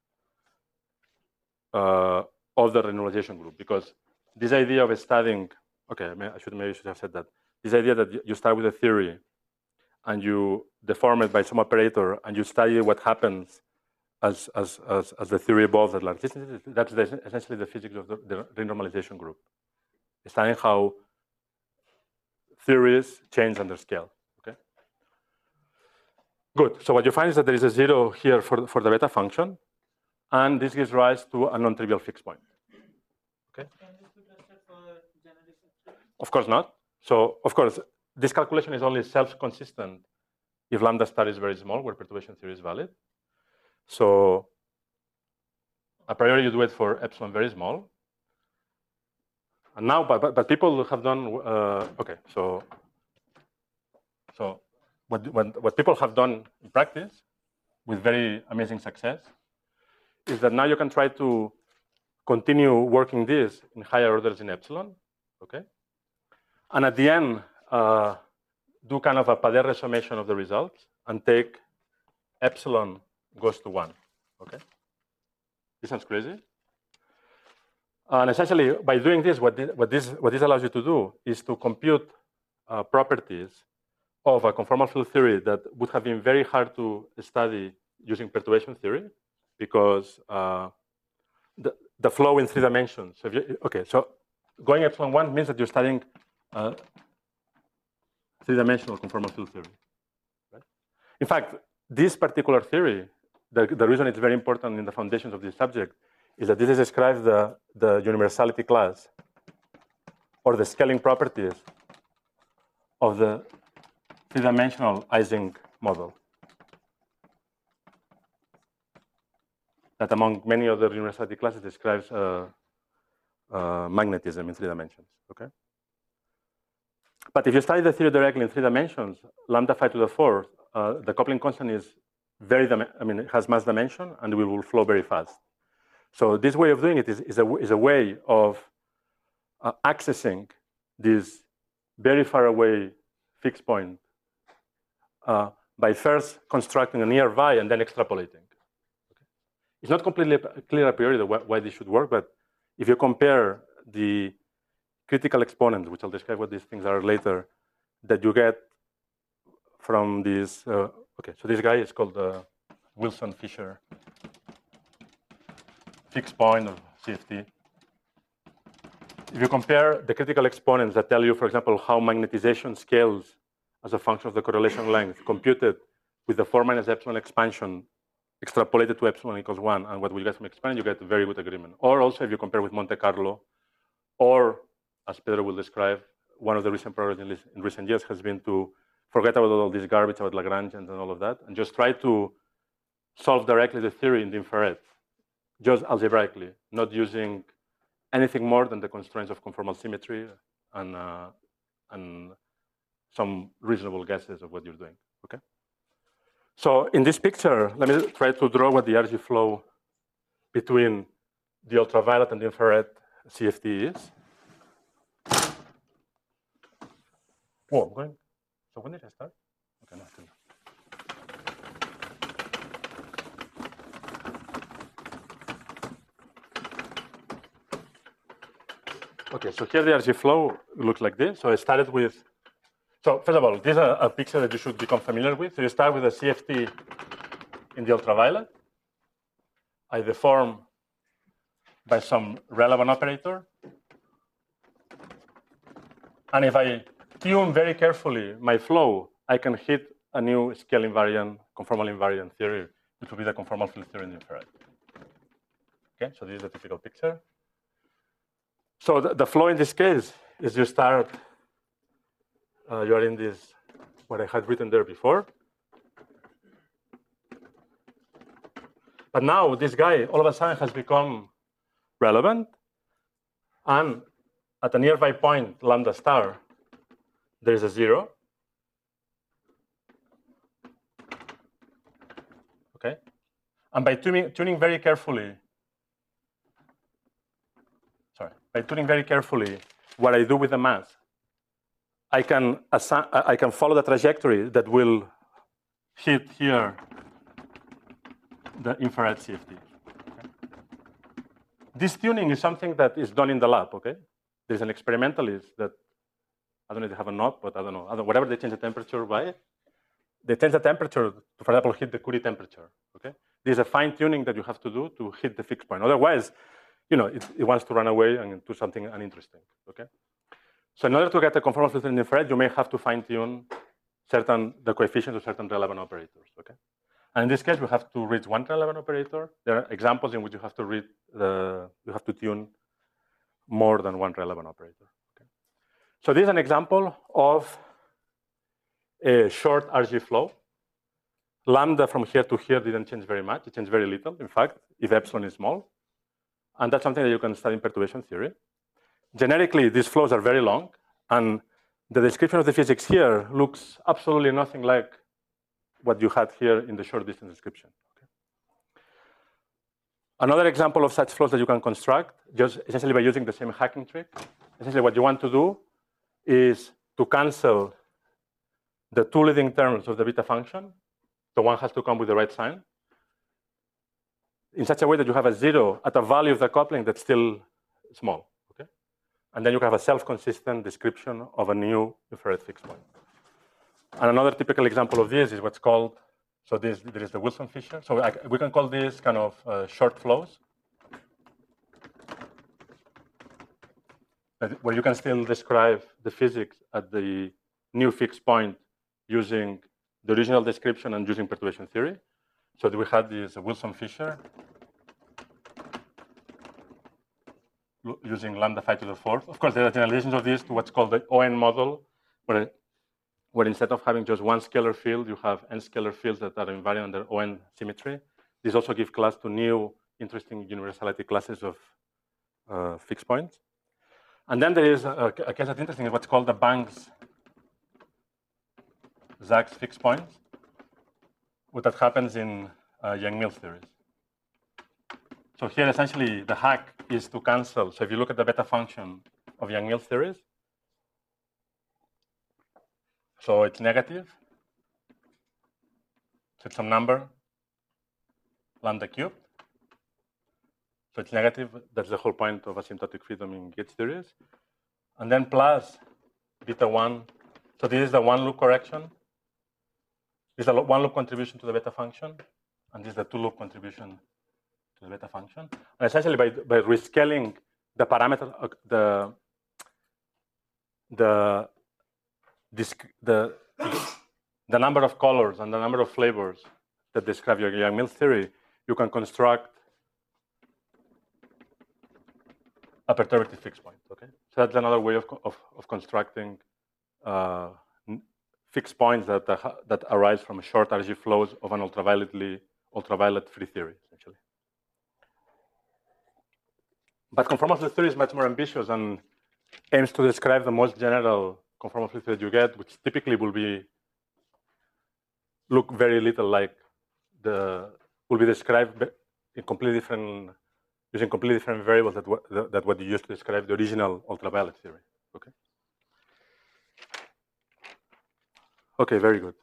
of the renormalization group, because this idea of studying, okay, maybe I should have said that. This idea that you start with a theory and you deform it by some operator and you study what happens as the theory evolves at large. That's essentially the physics of the renormalization group. Studying how theories change under scale. Okay. Good. So what you find is that there is a 0 here for the beta function. and this gives rise to a non-trivial fixed point. Okay? Can this be trusted for generic experiments? Of course not. So, of course, this calculation is only self-consistent if lambda star is very small, where perturbation theory is valid. So, a priori, you do it for epsilon very small. And now, but people have done, okay, so what people have done in practice with very amazing success is that now you can try to continue working this in higher orders in epsilon, okay? And at the end, do kind of a Padere summation of the results and take epsilon goes to 1, okay? This sounds crazy. And essentially, by doing this, what this allows you to do is to compute properties of a conformal field theory that would have been very hard to study using perturbation theory, because the flow in 3 dimensions. So okay, so going epsilon 1 means that you're studying 3-dimensional conformal field theory. Right? In fact, this particular theory, the reason it's very important in the foundations of this subject is that this describes the universality class or the scaling properties of the 3-dimensional Ising model. That, among many other universality classes, describes magnetism in 3 dimensions. Okay. But if you study the theory directly in 3 dimensions, lambda phi to the 4th, the coupling constant is it has mass dimension, and we will flow very fast. So this way of doing it is a way of accessing this very far away fixed point by first constructing a nearby and then extrapolating. Okay. It's not completely clear a priori why this should work, but if you compare the critical exponents, which I'll describe what these things are later, that you get from this, okay, so this guy is called the Wilson-Fisher fixed point of CFT. If you compare the critical exponents that tell you, for example, how magnetization scales as a function of the correlation length computed with the 4 minus epsilon expansion extrapolated to epsilon equals 1, and what we get from expansion, you get a very good agreement. Or also, if you compare with Monte Carlo, or, as Pedro will describe, one of the recent progress in recent years has been to forget about all this garbage about Lagrangians and all of that, and just try to solve directly the theory in the infrared, just algebraically, not using anything more than the constraints of conformal symmetry and some reasonable guesses of what you're doing. Okay. So in this picture, let me try to draw what the energy flow between the ultraviolet and the infrared CFT is. Whoa, I'm going. So when did I start? Okay, no, still. Okay, so here the energy flow looks like this. So I started with, so first of all, this is a picture that you should become familiar with. So you start with a CFT in the ultraviolet. I deform by some relevant operator. And if I tune very carefully my flow, I can hit a new scale invariant, conformal invariant theory, which will be the conformal field theory in the infrared. Okay, so this is the typical picture. So the flow in this case is you start, you are in this, what I had written there before. But now this guy all of a sudden has become relevant. And at a nearby point, lambda star, there is a 0. Okay. And by tuning very carefully, what I do with the mass, I can follow the trajectory that will hit here the infrared CFT. Okay. This tuning is something that is done in the lab. Okay, there's an experimentalist that, I don't know if they have a knob, but I don't know. Whatever they change the temperature by, they change the temperature to, for example, hit the Curie temperature. Okay, there's a fine tuning that you have to do to hit the fixed point. Otherwise, you know, it wants to run away and do something uninteresting. Okay, so in order to get a conformal filter in the infrared, you may have to fine tune the coefficients of certain relevant operators. Okay, And in this case, we have to reach one relevant operator. There are examples in which you have to tune more than one relevant operator. Okay. So this is an example of a short RG flow. Lambda from here to here didn't change very much. It changed very little, in fact, if epsilon is small. And that's something that you can study in perturbation theory. Generically, these flows are very long, and the description of the physics here looks absolutely nothing like what you had here in the short distance description. Okay. Another example of such flows that you can construct, just essentially by using the same hacking trick. Essentially, what you want to do is to cancel the two leading terms of the beta function. So one has to come with the right sign in such a way that you have a zero at a value of the coupling that's still small. Okay? And then you can have a self-consistent description of a new infrared fixed point. And another typical example of this is what's called, so there is the Wilson-Fisher. So we can call this kind of short flows, where you can still describe the physics at the new fixed point using the original description and using perturbation theory. So we had this Wilson-Fisher using lambda phi to the fourth. Of course, there are generalizations of this to what's called the ON model, where instead of having just one scalar field, you have n scalar fields that are invariant under ON symmetry. This also gives class to new interesting universality classes of fixed points. And then there is a case that's interesting, is what's called the Banks-Zaks fixed points, what that happens in Yang-Mills theories. So here, essentially, the hack is to cancel. So if you look at the beta function of Yang-Mills theories, so it's negative. So it's some number, lambda cubed. So it's negative. That's the whole point of asymptotic freedom in gauge theories. And then plus beta 1. So this is the one loop correction. This is the one loop contribution to the beta function. And this is the two loop contribution to the beta function. And essentially, by rescaling the parameter, the number of colors and the number of flavors that describe your Yang-Mills theory, you can construct a perturbative fixed point. Okay, so that's another way of constructing fixed points that arise from short RG flows of an ultraviolet free theory, essentially. But conformal field theory is much more ambitious and aims to describe the most general conformal field theory that you get, which typically will look very little like will be described in completely different, using completely different variables that what you used to describe the original ultraviolet theory. Okay. Okay, very good.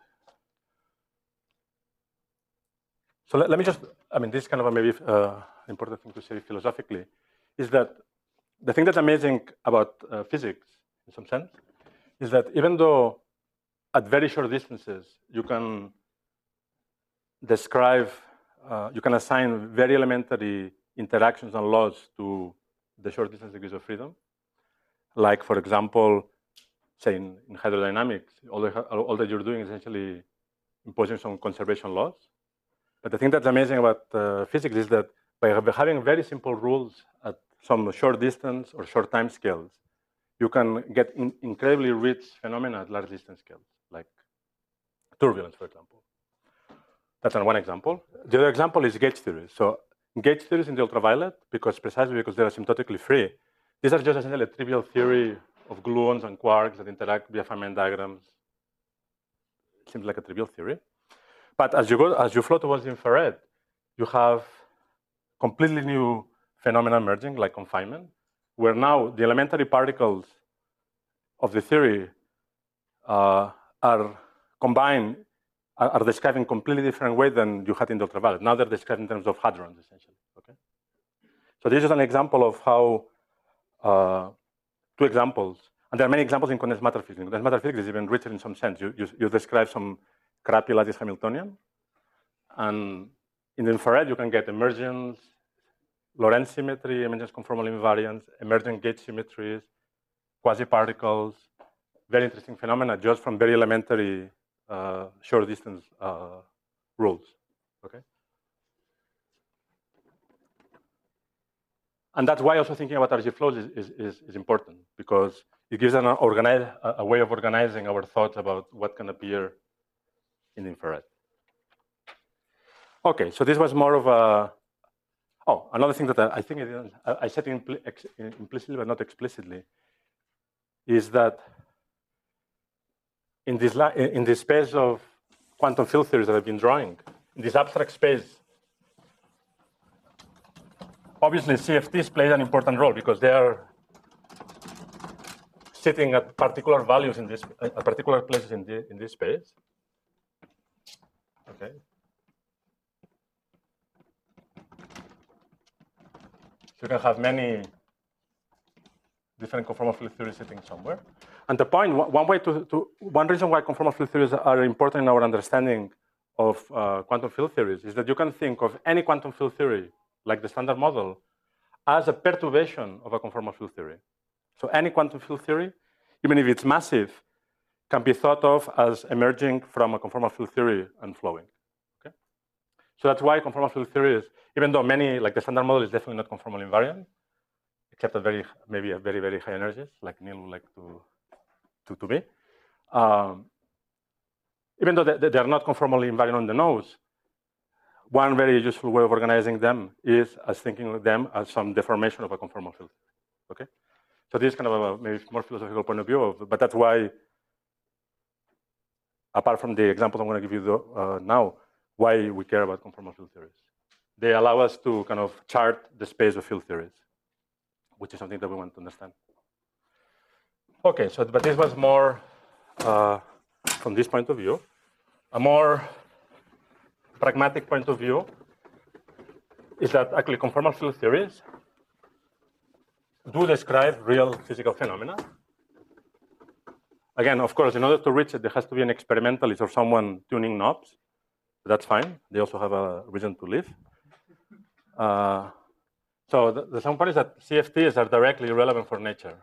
So let me just, I mean, this is kind of a maybe important thing to say philosophically, is that the thing that's amazing about physics, in some sense, is that even though at very short distances you can describe, you can assign very elementary interactions and laws to the short distance degrees of freedom, like, for example, say in hydrodynamics, all that you're doing is essentially imposing some conservation laws. But the thing that's amazing about physics is that by having very simple rules at some short distance or short time scales, you can get incredibly rich phenomena at large distance scales, like turbulence, for example. That's one example. The other example is gauge theories. So gauge theories in the ultraviolet, precisely because they're asymptotically free, these are just essentially a trivial theory of gluons and quarks that interact via Feynman diagrams. It seems like a trivial theory. But as you flow towards the infrared, you have completely new phenomena emerging, like confinement, where now the elementary particles of the theory are combined, are described in a completely different way than you had in the ultraviolet. Now they're described in terms of hadrons, essentially. Okay. So this is an example of how two examples, and there are many examples in condensed matter physics. Condensed matter physics is even richer in some sense. You describe some crappy lattice Hamiltonian, and in the infrared you can get emergence, Lorentz symmetry, emergence conformal invariance, emergent gauge symmetries, quasi-particles, very interesting phenomena just from very elementary short distance rules. Okay. And that's why also thinking about RG flows is important, because it gives a way of organizing our thoughts about what can appear in the infrared. Okay, so this was more of a, oh, another thing that I think I said implicitly but not explicitly, is that in this space of quantum field theories that I've been drawing, in this abstract space, obviously CFTs play an important role because they are sitting at particular values in at particular places in this space. Okay. So you can have many different conformal field theories sitting somewhere. And the point, one reason why conformal field theories are important in our understanding of quantum field theories is that you can think of any quantum field theory, like the standard model, as a perturbation of a conformal field theory. So any quantum field theory, even if it's massive, can be thought of as emerging from a conformal field theory and flowing. Okay? So that's why conformal field theories, even though many, like the standard model is definitely not conformal invariant, except at maybe at very, very high energies, like Neil would like to be. Even though they are not conformally invariant on the nose, one very useful way of organizing them is as thinking of them as some deformation of a conformal field. Okay, so this is kind of a maybe more philosophical point of view, but that's why, apart from the examples I'm going to give you now, why we care about conformal field theories. They allow us to kind of chart the space of field theories, which is something that we want to understand. Okay, so but this was more from this point of view. A more pragmatic point of view is that actually conformal field theories do describe real physical phenomena. Again, of course, in order to reach it, there has to be an experimentalist or someone tuning knobs. That's fine. They also have a reason to live. So the second point is that CFTs are directly relevant for nature.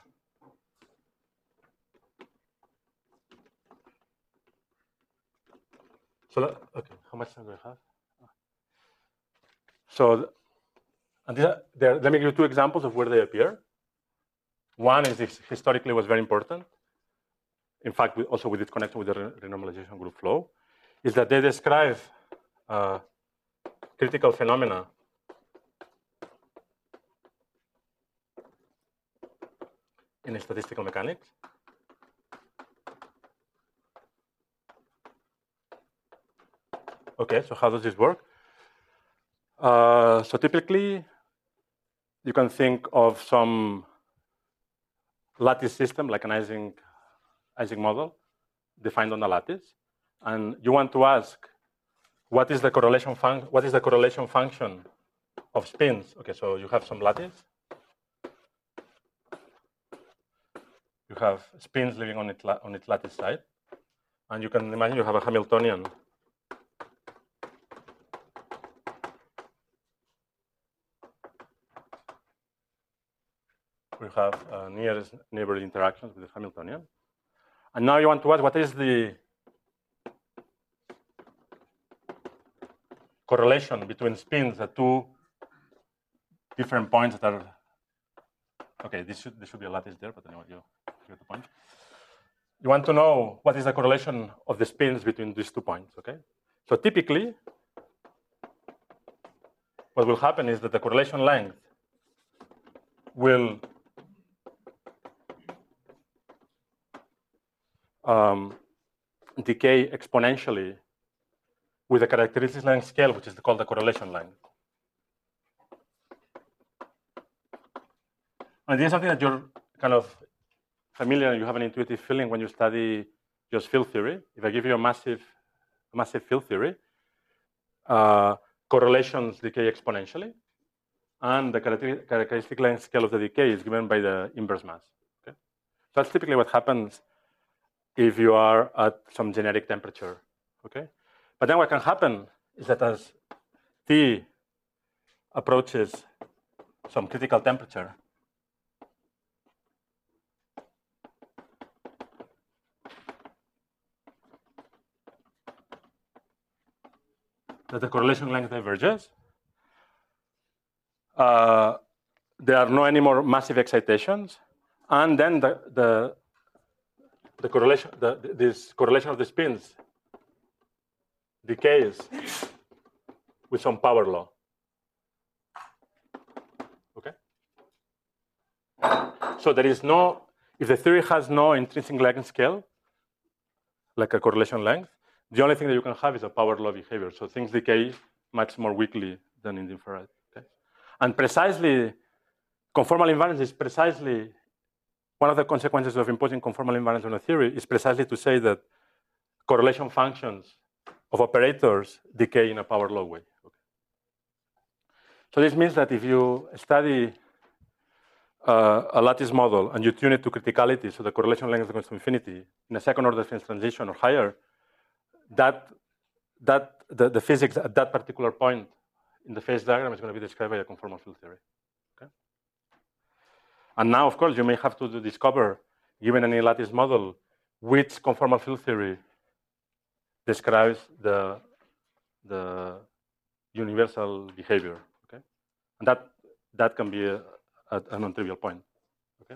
So, okay, how much time do I have? So, and let me give you two examples of where they appear. One is historically was very important. In fact, also with its connection with the renormalization group flow, is that they describe critical phenomena in statistical mechanics. Okay, so how does this work? So typically, you can think of some lattice system, like an Ising model, defined on a lattice, and you want to ask, what is the correlation function of spins? Okay, so you have some lattice. You have spins living on its lattice side, and you can imagine you have a Hamiltonian. We have nearest neighbor interactions with the Hamiltonian. And now you want to ask, what is the correlation between spins at two different points that are, okay, this should be a lattice there, but anyway, you get the point. You want to know what is the correlation of the spins between these 2 points, okay? So typically, what will happen is that the correlation length will decay exponentially with a characteristic length scale, which is called the correlation length. And this is something that you're kind of familiar and you have an intuitive feeling when you study just field theory. If I give you a massive field theory, correlations decay exponentially, and the characteristic length scale of the decay is given by the inverse mass. Okay? So that's typically what happens if you are at some generic temperature. Okay? But then what can happen is that as T approaches some critical temperature, that the correlation length diverges. There are no any more massive excitations, and then the correlation, this correlation of the spins decays with some power law. Okay. So there is no, if the theory has no intrinsic length scale, like a correlation length, the only thing that you can have is a power law behavior. So things decay much more weakly than in the infrared. Okay? And precisely, conformal invariance is precisely one of the consequences of imposing conformal invariance on a theory is precisely to say that correlation functions of operators decay in a power law way. Okay. So this means that if you study a lattice model and you tune it to criticality, so the correlation length goes to infinity in a second order phase transition or higher, the physics at that particular point in the phase diagram is going to be described by a conformal field theory. Okay? And now, of course, you may have to discover, given any lattice model, which conformal field theory describes the universal behavior. Okay? And that can be a non-trivial point. Okay?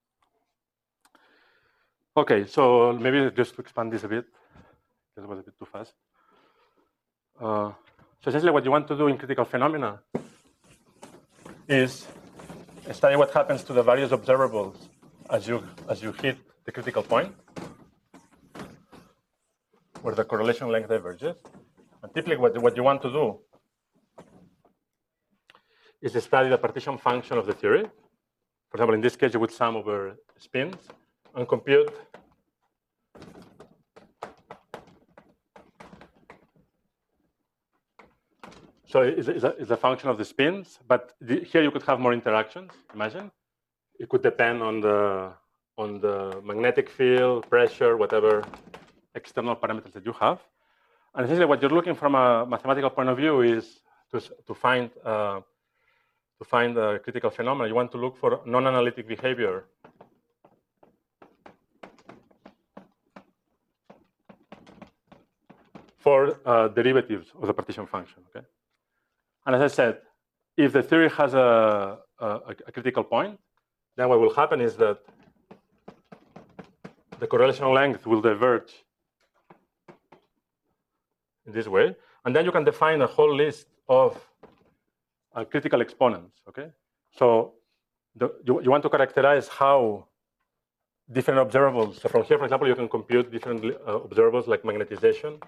Okay, so maybe just to expand this a bit, because it was a bit too fast. So essentially what you want to do in critical phenomena is study what happens to the various observables as you hit the critical point where the correlation length diverges. And typically what you want to do is study the partition function of the theory. For example, in this case, you would sum over spins and compute so it's a function of the spins, but here you could have more interactions, imagine. It could depend on the magnetic field, pressure, whatever external parameters that you have. And essentially what you're looking from a mathematical point of view is to find a critical phenomena. You want to look for non-analytic behavior for derivatives of the partition function. Okay. And as I said, if the theory has a critical point, then what will happen is that the correlation length will diverge in this way. And then you can define a whole list of critical exponents. Okay, so you want to characterize how different observables. So from here, for example, you can compute different observables like magnetization.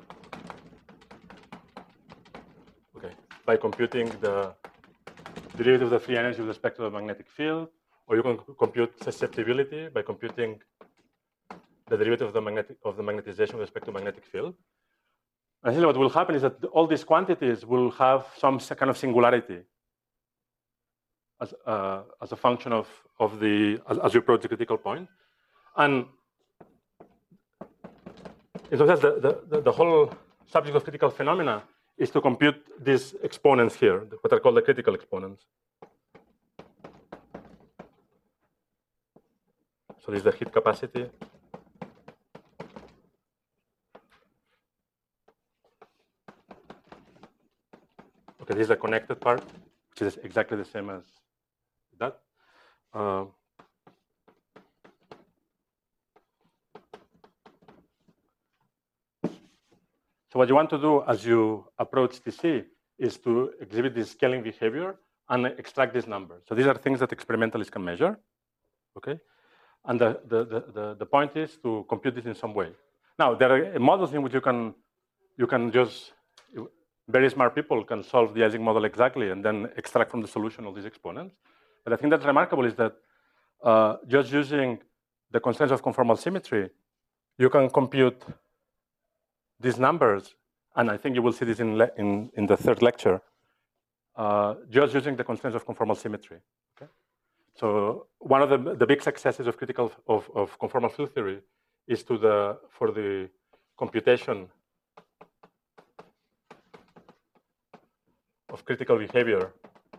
Okay, by computing the derivative of the free energy with respect to the magnetic field, or you can compute susceptibility by computing the derivative of the magnetization with respect to magnetic field. And what will happen is that all these quantities will have some kind of singularity as a function as you approach the critical point. And in some sense, the whole subject of critical phenomena is to compute these exponents here, what are called the critical exponents. So this is the heat capacity. Okay, this is the connected part, which is exactly the same as that. So what you want to do as you approach TC is to exhibit this scaling behavior and extract these numbers. So these are things that experimentalists can measure. Okay, and the point is to compute this in some way. Now there are models in which you can just very smart people can solve the Ising model exactly and then extract from the solution all these exponents. But I think that's remarkable is that just using the constraints of conformal symmetry, you can compute these numbers, and I think you will see this in the third lecture, just using the constraints of conformal symmetry. Okay? So one of the big successes of conformal field theory is for the computation of critical behavior,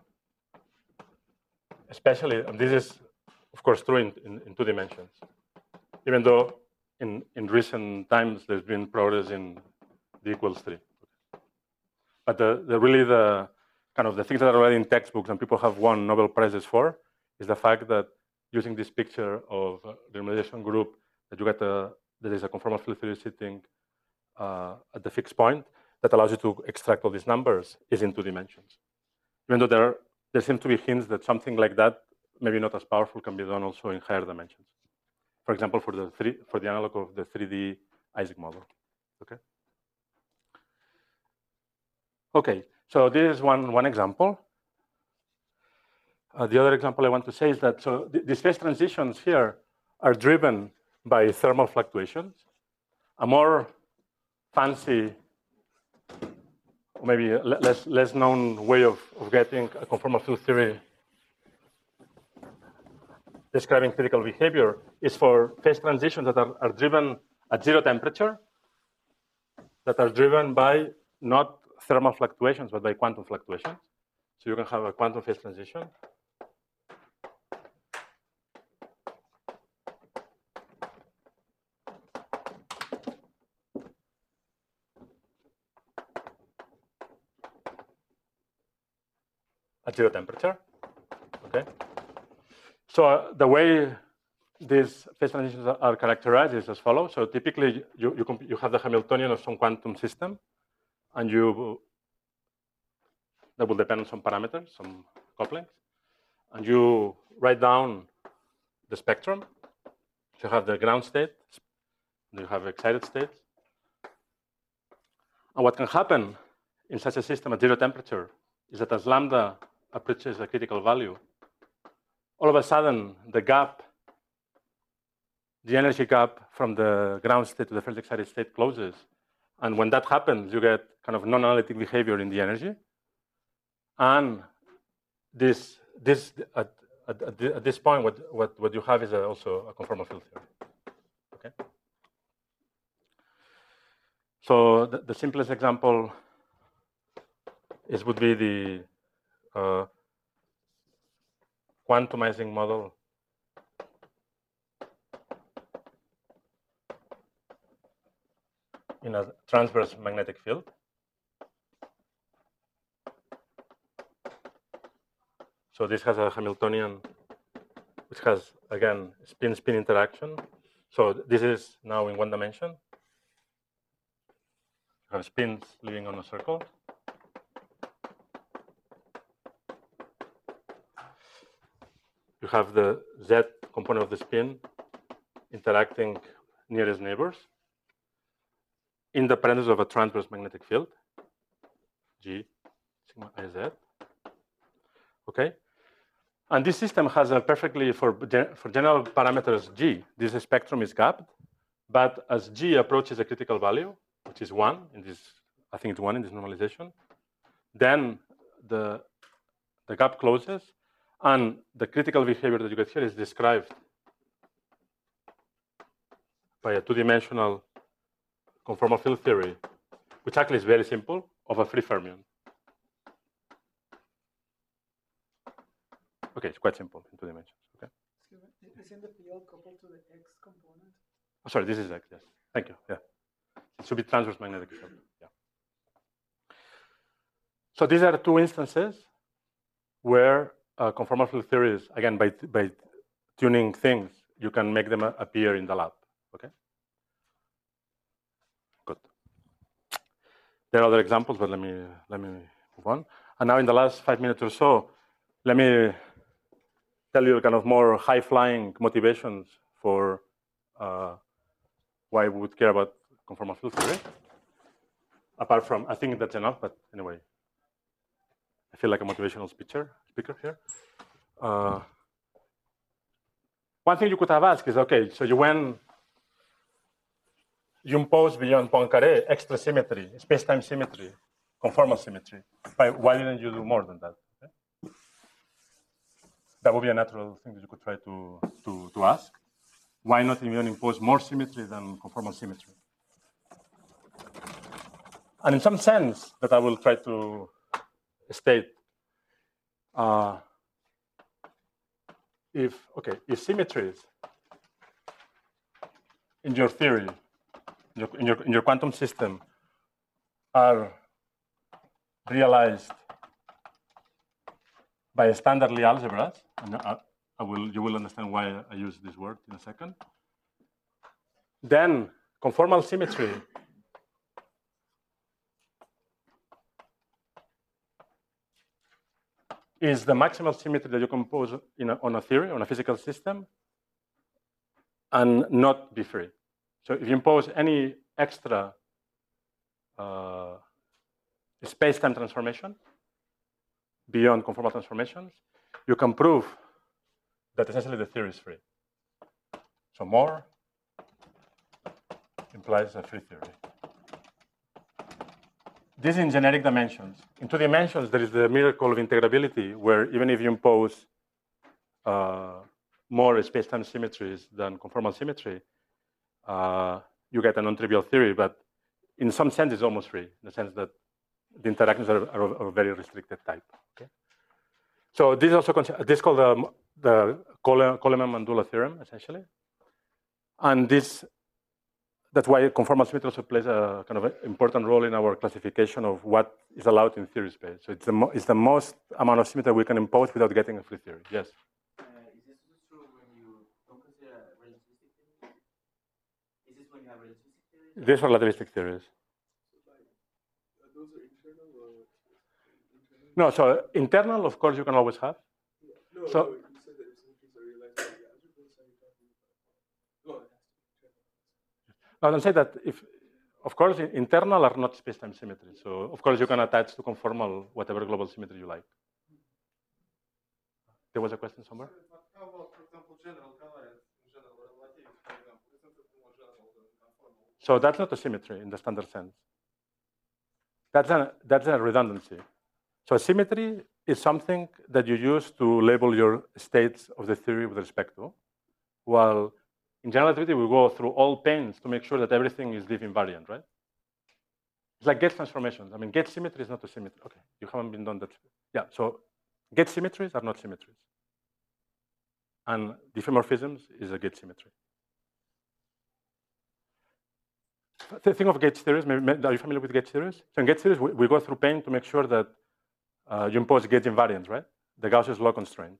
especially, and this is of course true in 2 dimensions, even though in recent times there's been progress in d = 3. But the kind of the things that are already in textbooks and people have won Nobel Prizes for is the fact that using this picture of the renormalization group, that you get there is a conformal field theory sitting at the fixed point that allows you to extract all these numbers is in 2 dimensions. Even though there seem to be hints that something like that, maybe not as powerful, can be done also in higher dimensions. For example, for the analog of the 3D Isaac model. Okay. Okay. So this is one example. The other example I want to say is that these phase transitions here are driven by thermal fluctuations. A more fancy, maybe less known way of getting a conformal field theory describing critical behavior is for phase transitions that are driven at 0 temperature, that are driven by not thermal fluctuations, but by quantum fluctuations. So you can have a quantum phase transition. At 0 temperature, okay? So the way these phase transitions are characterized is as follows. So typically, you have the Hamiltonian of some quantum system, and that will depend on some parameters, some couplings, and you write down the spectrum. So you have the ground state, you have excited states. And what can happen in such a system at 0 temperature is that as lambda approaches a critical value, all of a sudden the energy gap from the ground state to the first excited state closes. And when that happens, you get kind of non-analytic behavior in the energy. And at this point, what you have is also a conformal field theory. Okay. So the simplest example would be the quantumizing model in a transverse magnetic field. So this has a Hamiltonian, which has, again, spin-spin interaction. So this is now in 1 dimension. You have spins living on a circle. You have the Z component of the spin interacting nearest neighbors in the parentheses of a transverse magnetic field, G sigma IZ. Okay, and this system has a perfectly for general parameters G. This spectrum is gapped, but as G approaches a critical value, which is 1 in this, I think it's 1 in this normalization, then the gap closes. And the critical behavior that you get here is described by a 2-dimensional conformal field theory, which actually is very simple, of a free fermion. Okay, it's quite simple in 2 dimensions. Okay. Isn't the field coupled to the X component? Oh, sorry, this is X. Yes, thank you. Yeah, it should be transverse magnetic field. Yeah. So these are 2 instances where conformal field theories, again, by tuning things, you can make them appear in the lab. Okay. Good. There are other examples, but let me move on. And now, in the last 5 minutes or so, let me tell you kind of more high-flying motivations for why we would care about conformal field theory. Apart from, I think that's enough, but anyway, I feel like a motivational speaker here. One thing you could have asked is, okay, so you impose beyond Poincaré extra symmetry, space-time symmetry, conformal symmetry. Why didn't you do more than that? Okay? That would be a natural thing that you could try to ask. Why not even impose more symmetry than conformal symmetry? And in some sense that I will try to state, if symmetries in your theory, in your quantum system, are realized by standard Lie algebras, and you will understand why I use this word in a second. Then conformal symmetry is the maximal symmetry that you compose on a theory, on a physical system, and not be free. So if you impose any extra space-time transformation beyond conformal transformations, you can prove that essentially the theory is free. So more implies a free theory. This is in generic dimensions. In 2 dimensions, there is the miracle of integrability, where even if you impose more space-time symmetries than conformal symmetry, you get a non-trivial theory, but in some sense, it's almost free, in the sense that the interactions are of a very restricted type. Okay? So this is also this is called the Coleman-Mandula theorem, essentially. And that's why conformal symmetry also plays a kind of important role in our classification of what is allowed in theory space. So it's the most amount of symmetry we can impose without getting a free theory. Yes? Is this true when you don't consider relativistic theories? Is this when you have relativistic theories? These are relativistic theories. Those are internal or internal? No, so internal, of course, you can always have. No, So- no, you said that if symmetries are realized by the algebra, so you're talking about. Well, it has to be internal. I don't say that if, of course, internal are not space-time symmetry. So, of course, you can attach to conformal whatever global symmetry you like. There was a question somewhere? But how about, for example, general covariance in general relativities, for example? Isn't it more general than conformal? So that's not a symmetry in the standard sense. That's a redundancy. So a symmetry is something that you use to label your states of the theory with respect to, while in general relativity, we go through all pains to make sure that everything is leaf invariant, right? It's like gauge transformations. I mean, gauge symmetry is not a symmetry. Okay, you haven't been done that. Yeah, so gauge symmetries are not symmetries. And diffeomorphisms is a gauge symmetry. Think of gauge theories. Are you familiar with gauge theories? So in gauge theories, we go through pain to make sure that you impose gauge invariance, right? The Gauss's law constraint.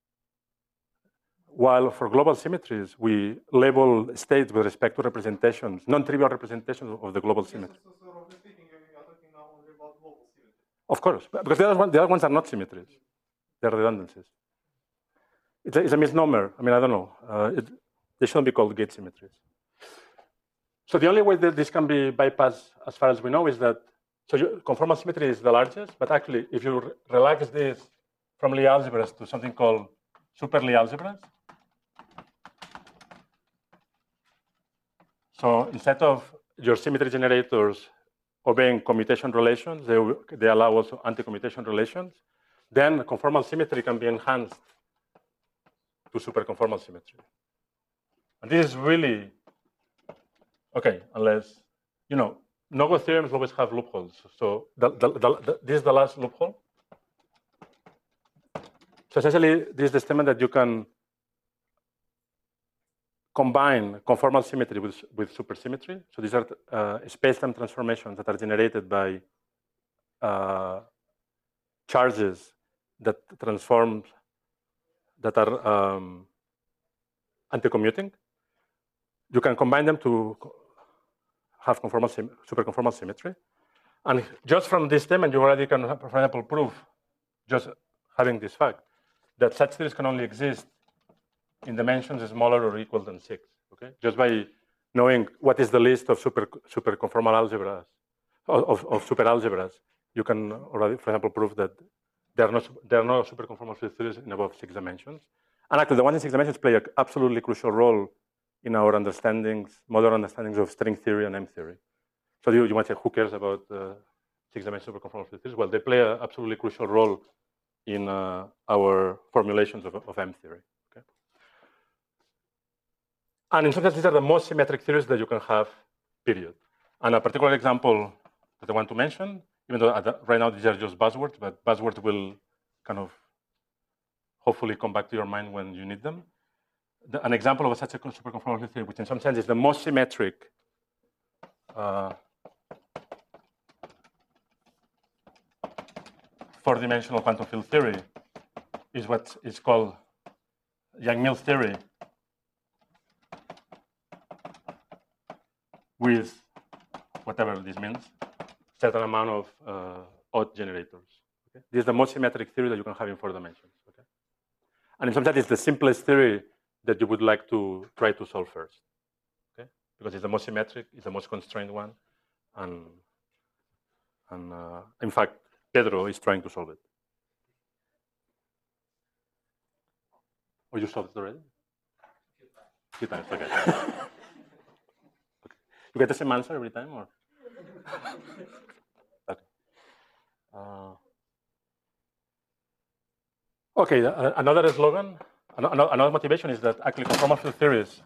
While for global symmetries, we label states with respect to representations, non-trivial representations of the global symmetry. So roughly speaking, you are talking now only about global symmetry. Of course, because the other ones are not symmetries. They're redundancies. It's a misnomer. I mean, I don't know. They shouldn't be called gauge symmetries. So the only way that this can be bypassed, as far as we know, is that conformal symmetry is the largest, but actually, if you relax this from Lie algebras to something called super Lie algebras, so instead of your symmetry generators obeying commutation relations, they allow also anti-commutation relations, then conformal symmetry can be enhanced to superconformal symmetry. And this is really, okay, unless, no-go theorems always have loopholes. So this is the last loophole. So essentially, this is the statement that you can combine conformal symmetry with supersymmetry. So these are space-time transformations that are generated by charges that are anti-commuting. You can combine them to have superconformal symmetry. And just from this statement, you already can, for example, prove, just having this fact, that such theories can only exist in dimensions smaller or equal than 6. Okay, just by knowing what is the list of superconformal algebras, of superalgebras, you can already, for example, prove that there are no superconformal theories in above 6 dimensions. And actually, the ones in 6 dimensions play an absolutely crucial role in our modern understandings of string theory and M theory. So you might say, who cares about 6-dimensional superconformal theories? Well, they play an absolutely crucial role in our formulations of M theory. Okay? And in some sense, these are the most symmetric theories that you can have, period. And a particular example that I want to mention, even though right now these are just buzzwords, but buzzwords will kind of hopefully come back to your mind when you need them. An example of such a superconformal theory, which in some sense is the most symmetric four-dimensional quantum field theory is what is called Yang-Mills theory with whatever this means, certain amount of odd generators. Okay? This is the most symmetric theory that you can have in 4 dimensions. Okay? And in some sense, it's the simplest theory that you would like to try to solve first. Okay? Because it's the most symmetric, it's the most constrained one, and in fact, Pedro is trying to solve it. Oh, you solved it already? A few times, okay. Okay. You get the same answer every time, or? Okay. Okay, another slogan, another motivation is that actually conformal field theories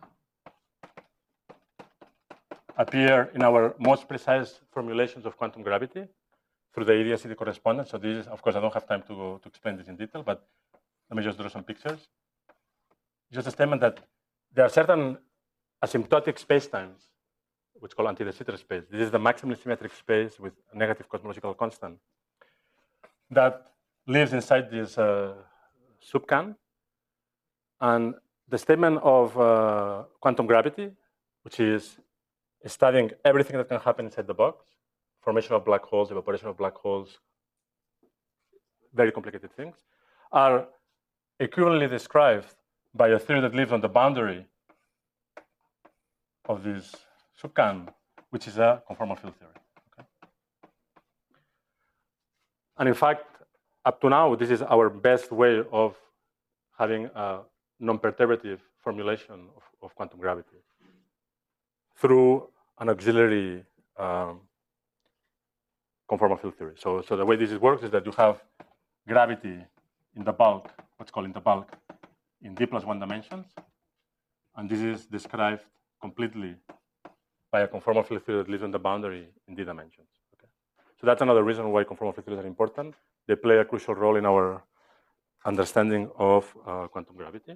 appear in our most precise formulations of quantum gravity through the idiocy correspondence. So this is, of course, I don't have time to explain this in detail, but let me just draw some pictures. Just a statement that there are certain asymptotic spacetimes, which call anti-de Sitter space. This is the maximally symmetric space with a negative cosmological constant that lives inside this subcan. And the statement of quantum gravity, which is studying everything that can happen inside the box, formation of black holes, evaporation of black holes, very complicated things, are equivalently described by a theory that lives on the boundary of this subcan, which is a conformal field theory. Okay? And in fact, up to now, this is our best way of having a non-perturbative formulation of quantum gravity through an auxiliary conformal field theory. So the way this works is that you have gravity in the bulk, what's called in the bulk, in d+1 dimensions. And this is described completely by a conformal field theory that lives on the boundary in d dimensions. Okay? So that's another reason why conformal field theories are important. They play a crucial role in our understanding of quantum gravity.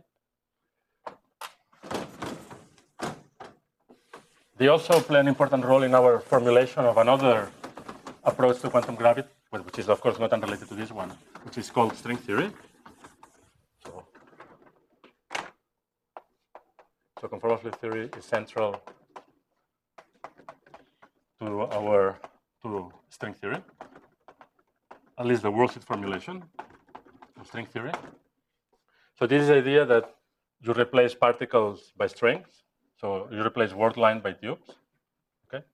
They also play an important role in our formulation of another approach to quantum gravity, which is, of course, not unrelated to this one, which is called string theory. So conformal field theory is central to string theory, at least the world-sheet formulation of string theory. So this is the idea that you replace particles by strings. So you replace word line by tubes. Okay.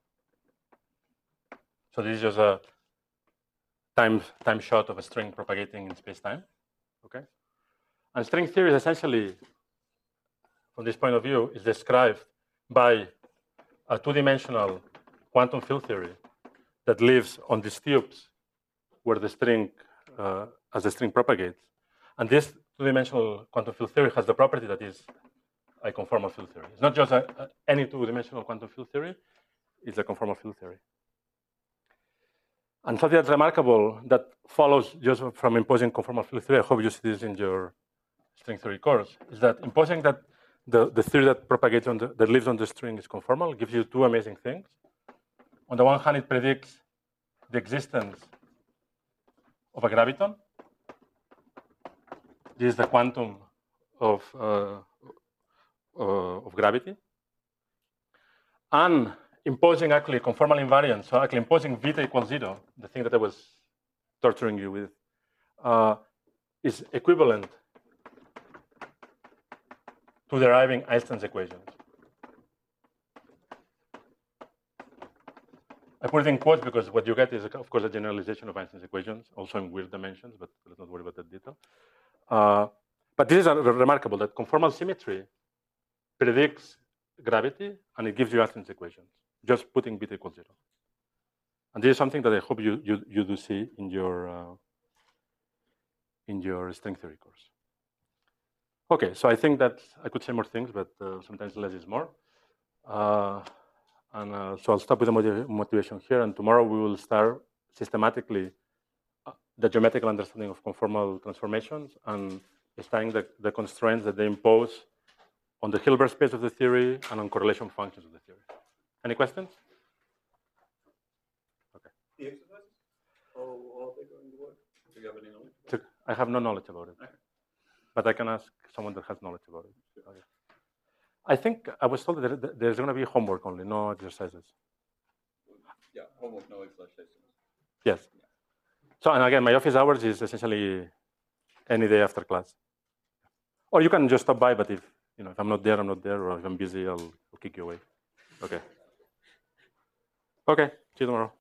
So this is just a time shot of a string propagating in space-time. Okay. And string theory is essentially, from this point of view, is described by a two-dimensional quantum field theory that lives on these tubes where the string, as the string propagates. And this two-dimensional quantum field theory has the property that is a conformal field theory. It's not just any two-dimensional quantum field theory, it's a conformal field theory. And something that's remarkable that follows just from imposing conformal field theory, I hope you see this in your string theory course, is that imposing that the theory that propagates that lives on the string is conformal gives you two amazing things. On the one hand, it predicts the existence of a graviton. This is the quantum of gravity. And imposing actually conformal invariance, so actually imposing vita equals 0, the thing that I was torturing you with, is equivalent to deriving Einstein's equations. I put it in quotes because what you get is, of course, a generalization of Einstein's equations, also in weird dimensions, but let's not worry about that detail. But this is remarkable, that conformal symmetry predicts gravity, and it gives you Einstein's equations, just putting beta equals 0. And this is something that I hope you do see in your string theory course. Okay, so I think that I could say more things, but sometimes less is more. So I'll stop with the motivation here, and tomorrow we will start systematically the geometrical understanding of conformal transformations and studying the constraints that they impose on the Hilbert space of the theory and on correlation functions of the theory. Any questions? Okay. The exercises? How are they going to work? Do you have any knowledge? I have no knowledge about it, Okay. but I can ask someone that has knowledge about it. Okay. I think I was told that there's going to be homework only, no exercises. Yeah, homework, no exercises. Yes. So, and again, my office hours is essentially any day after class. Or you can just stop by, but if I'm not there, I'm not there, or if I'm busy, I'll kick you away. Okay. Okay, see you tomorrow.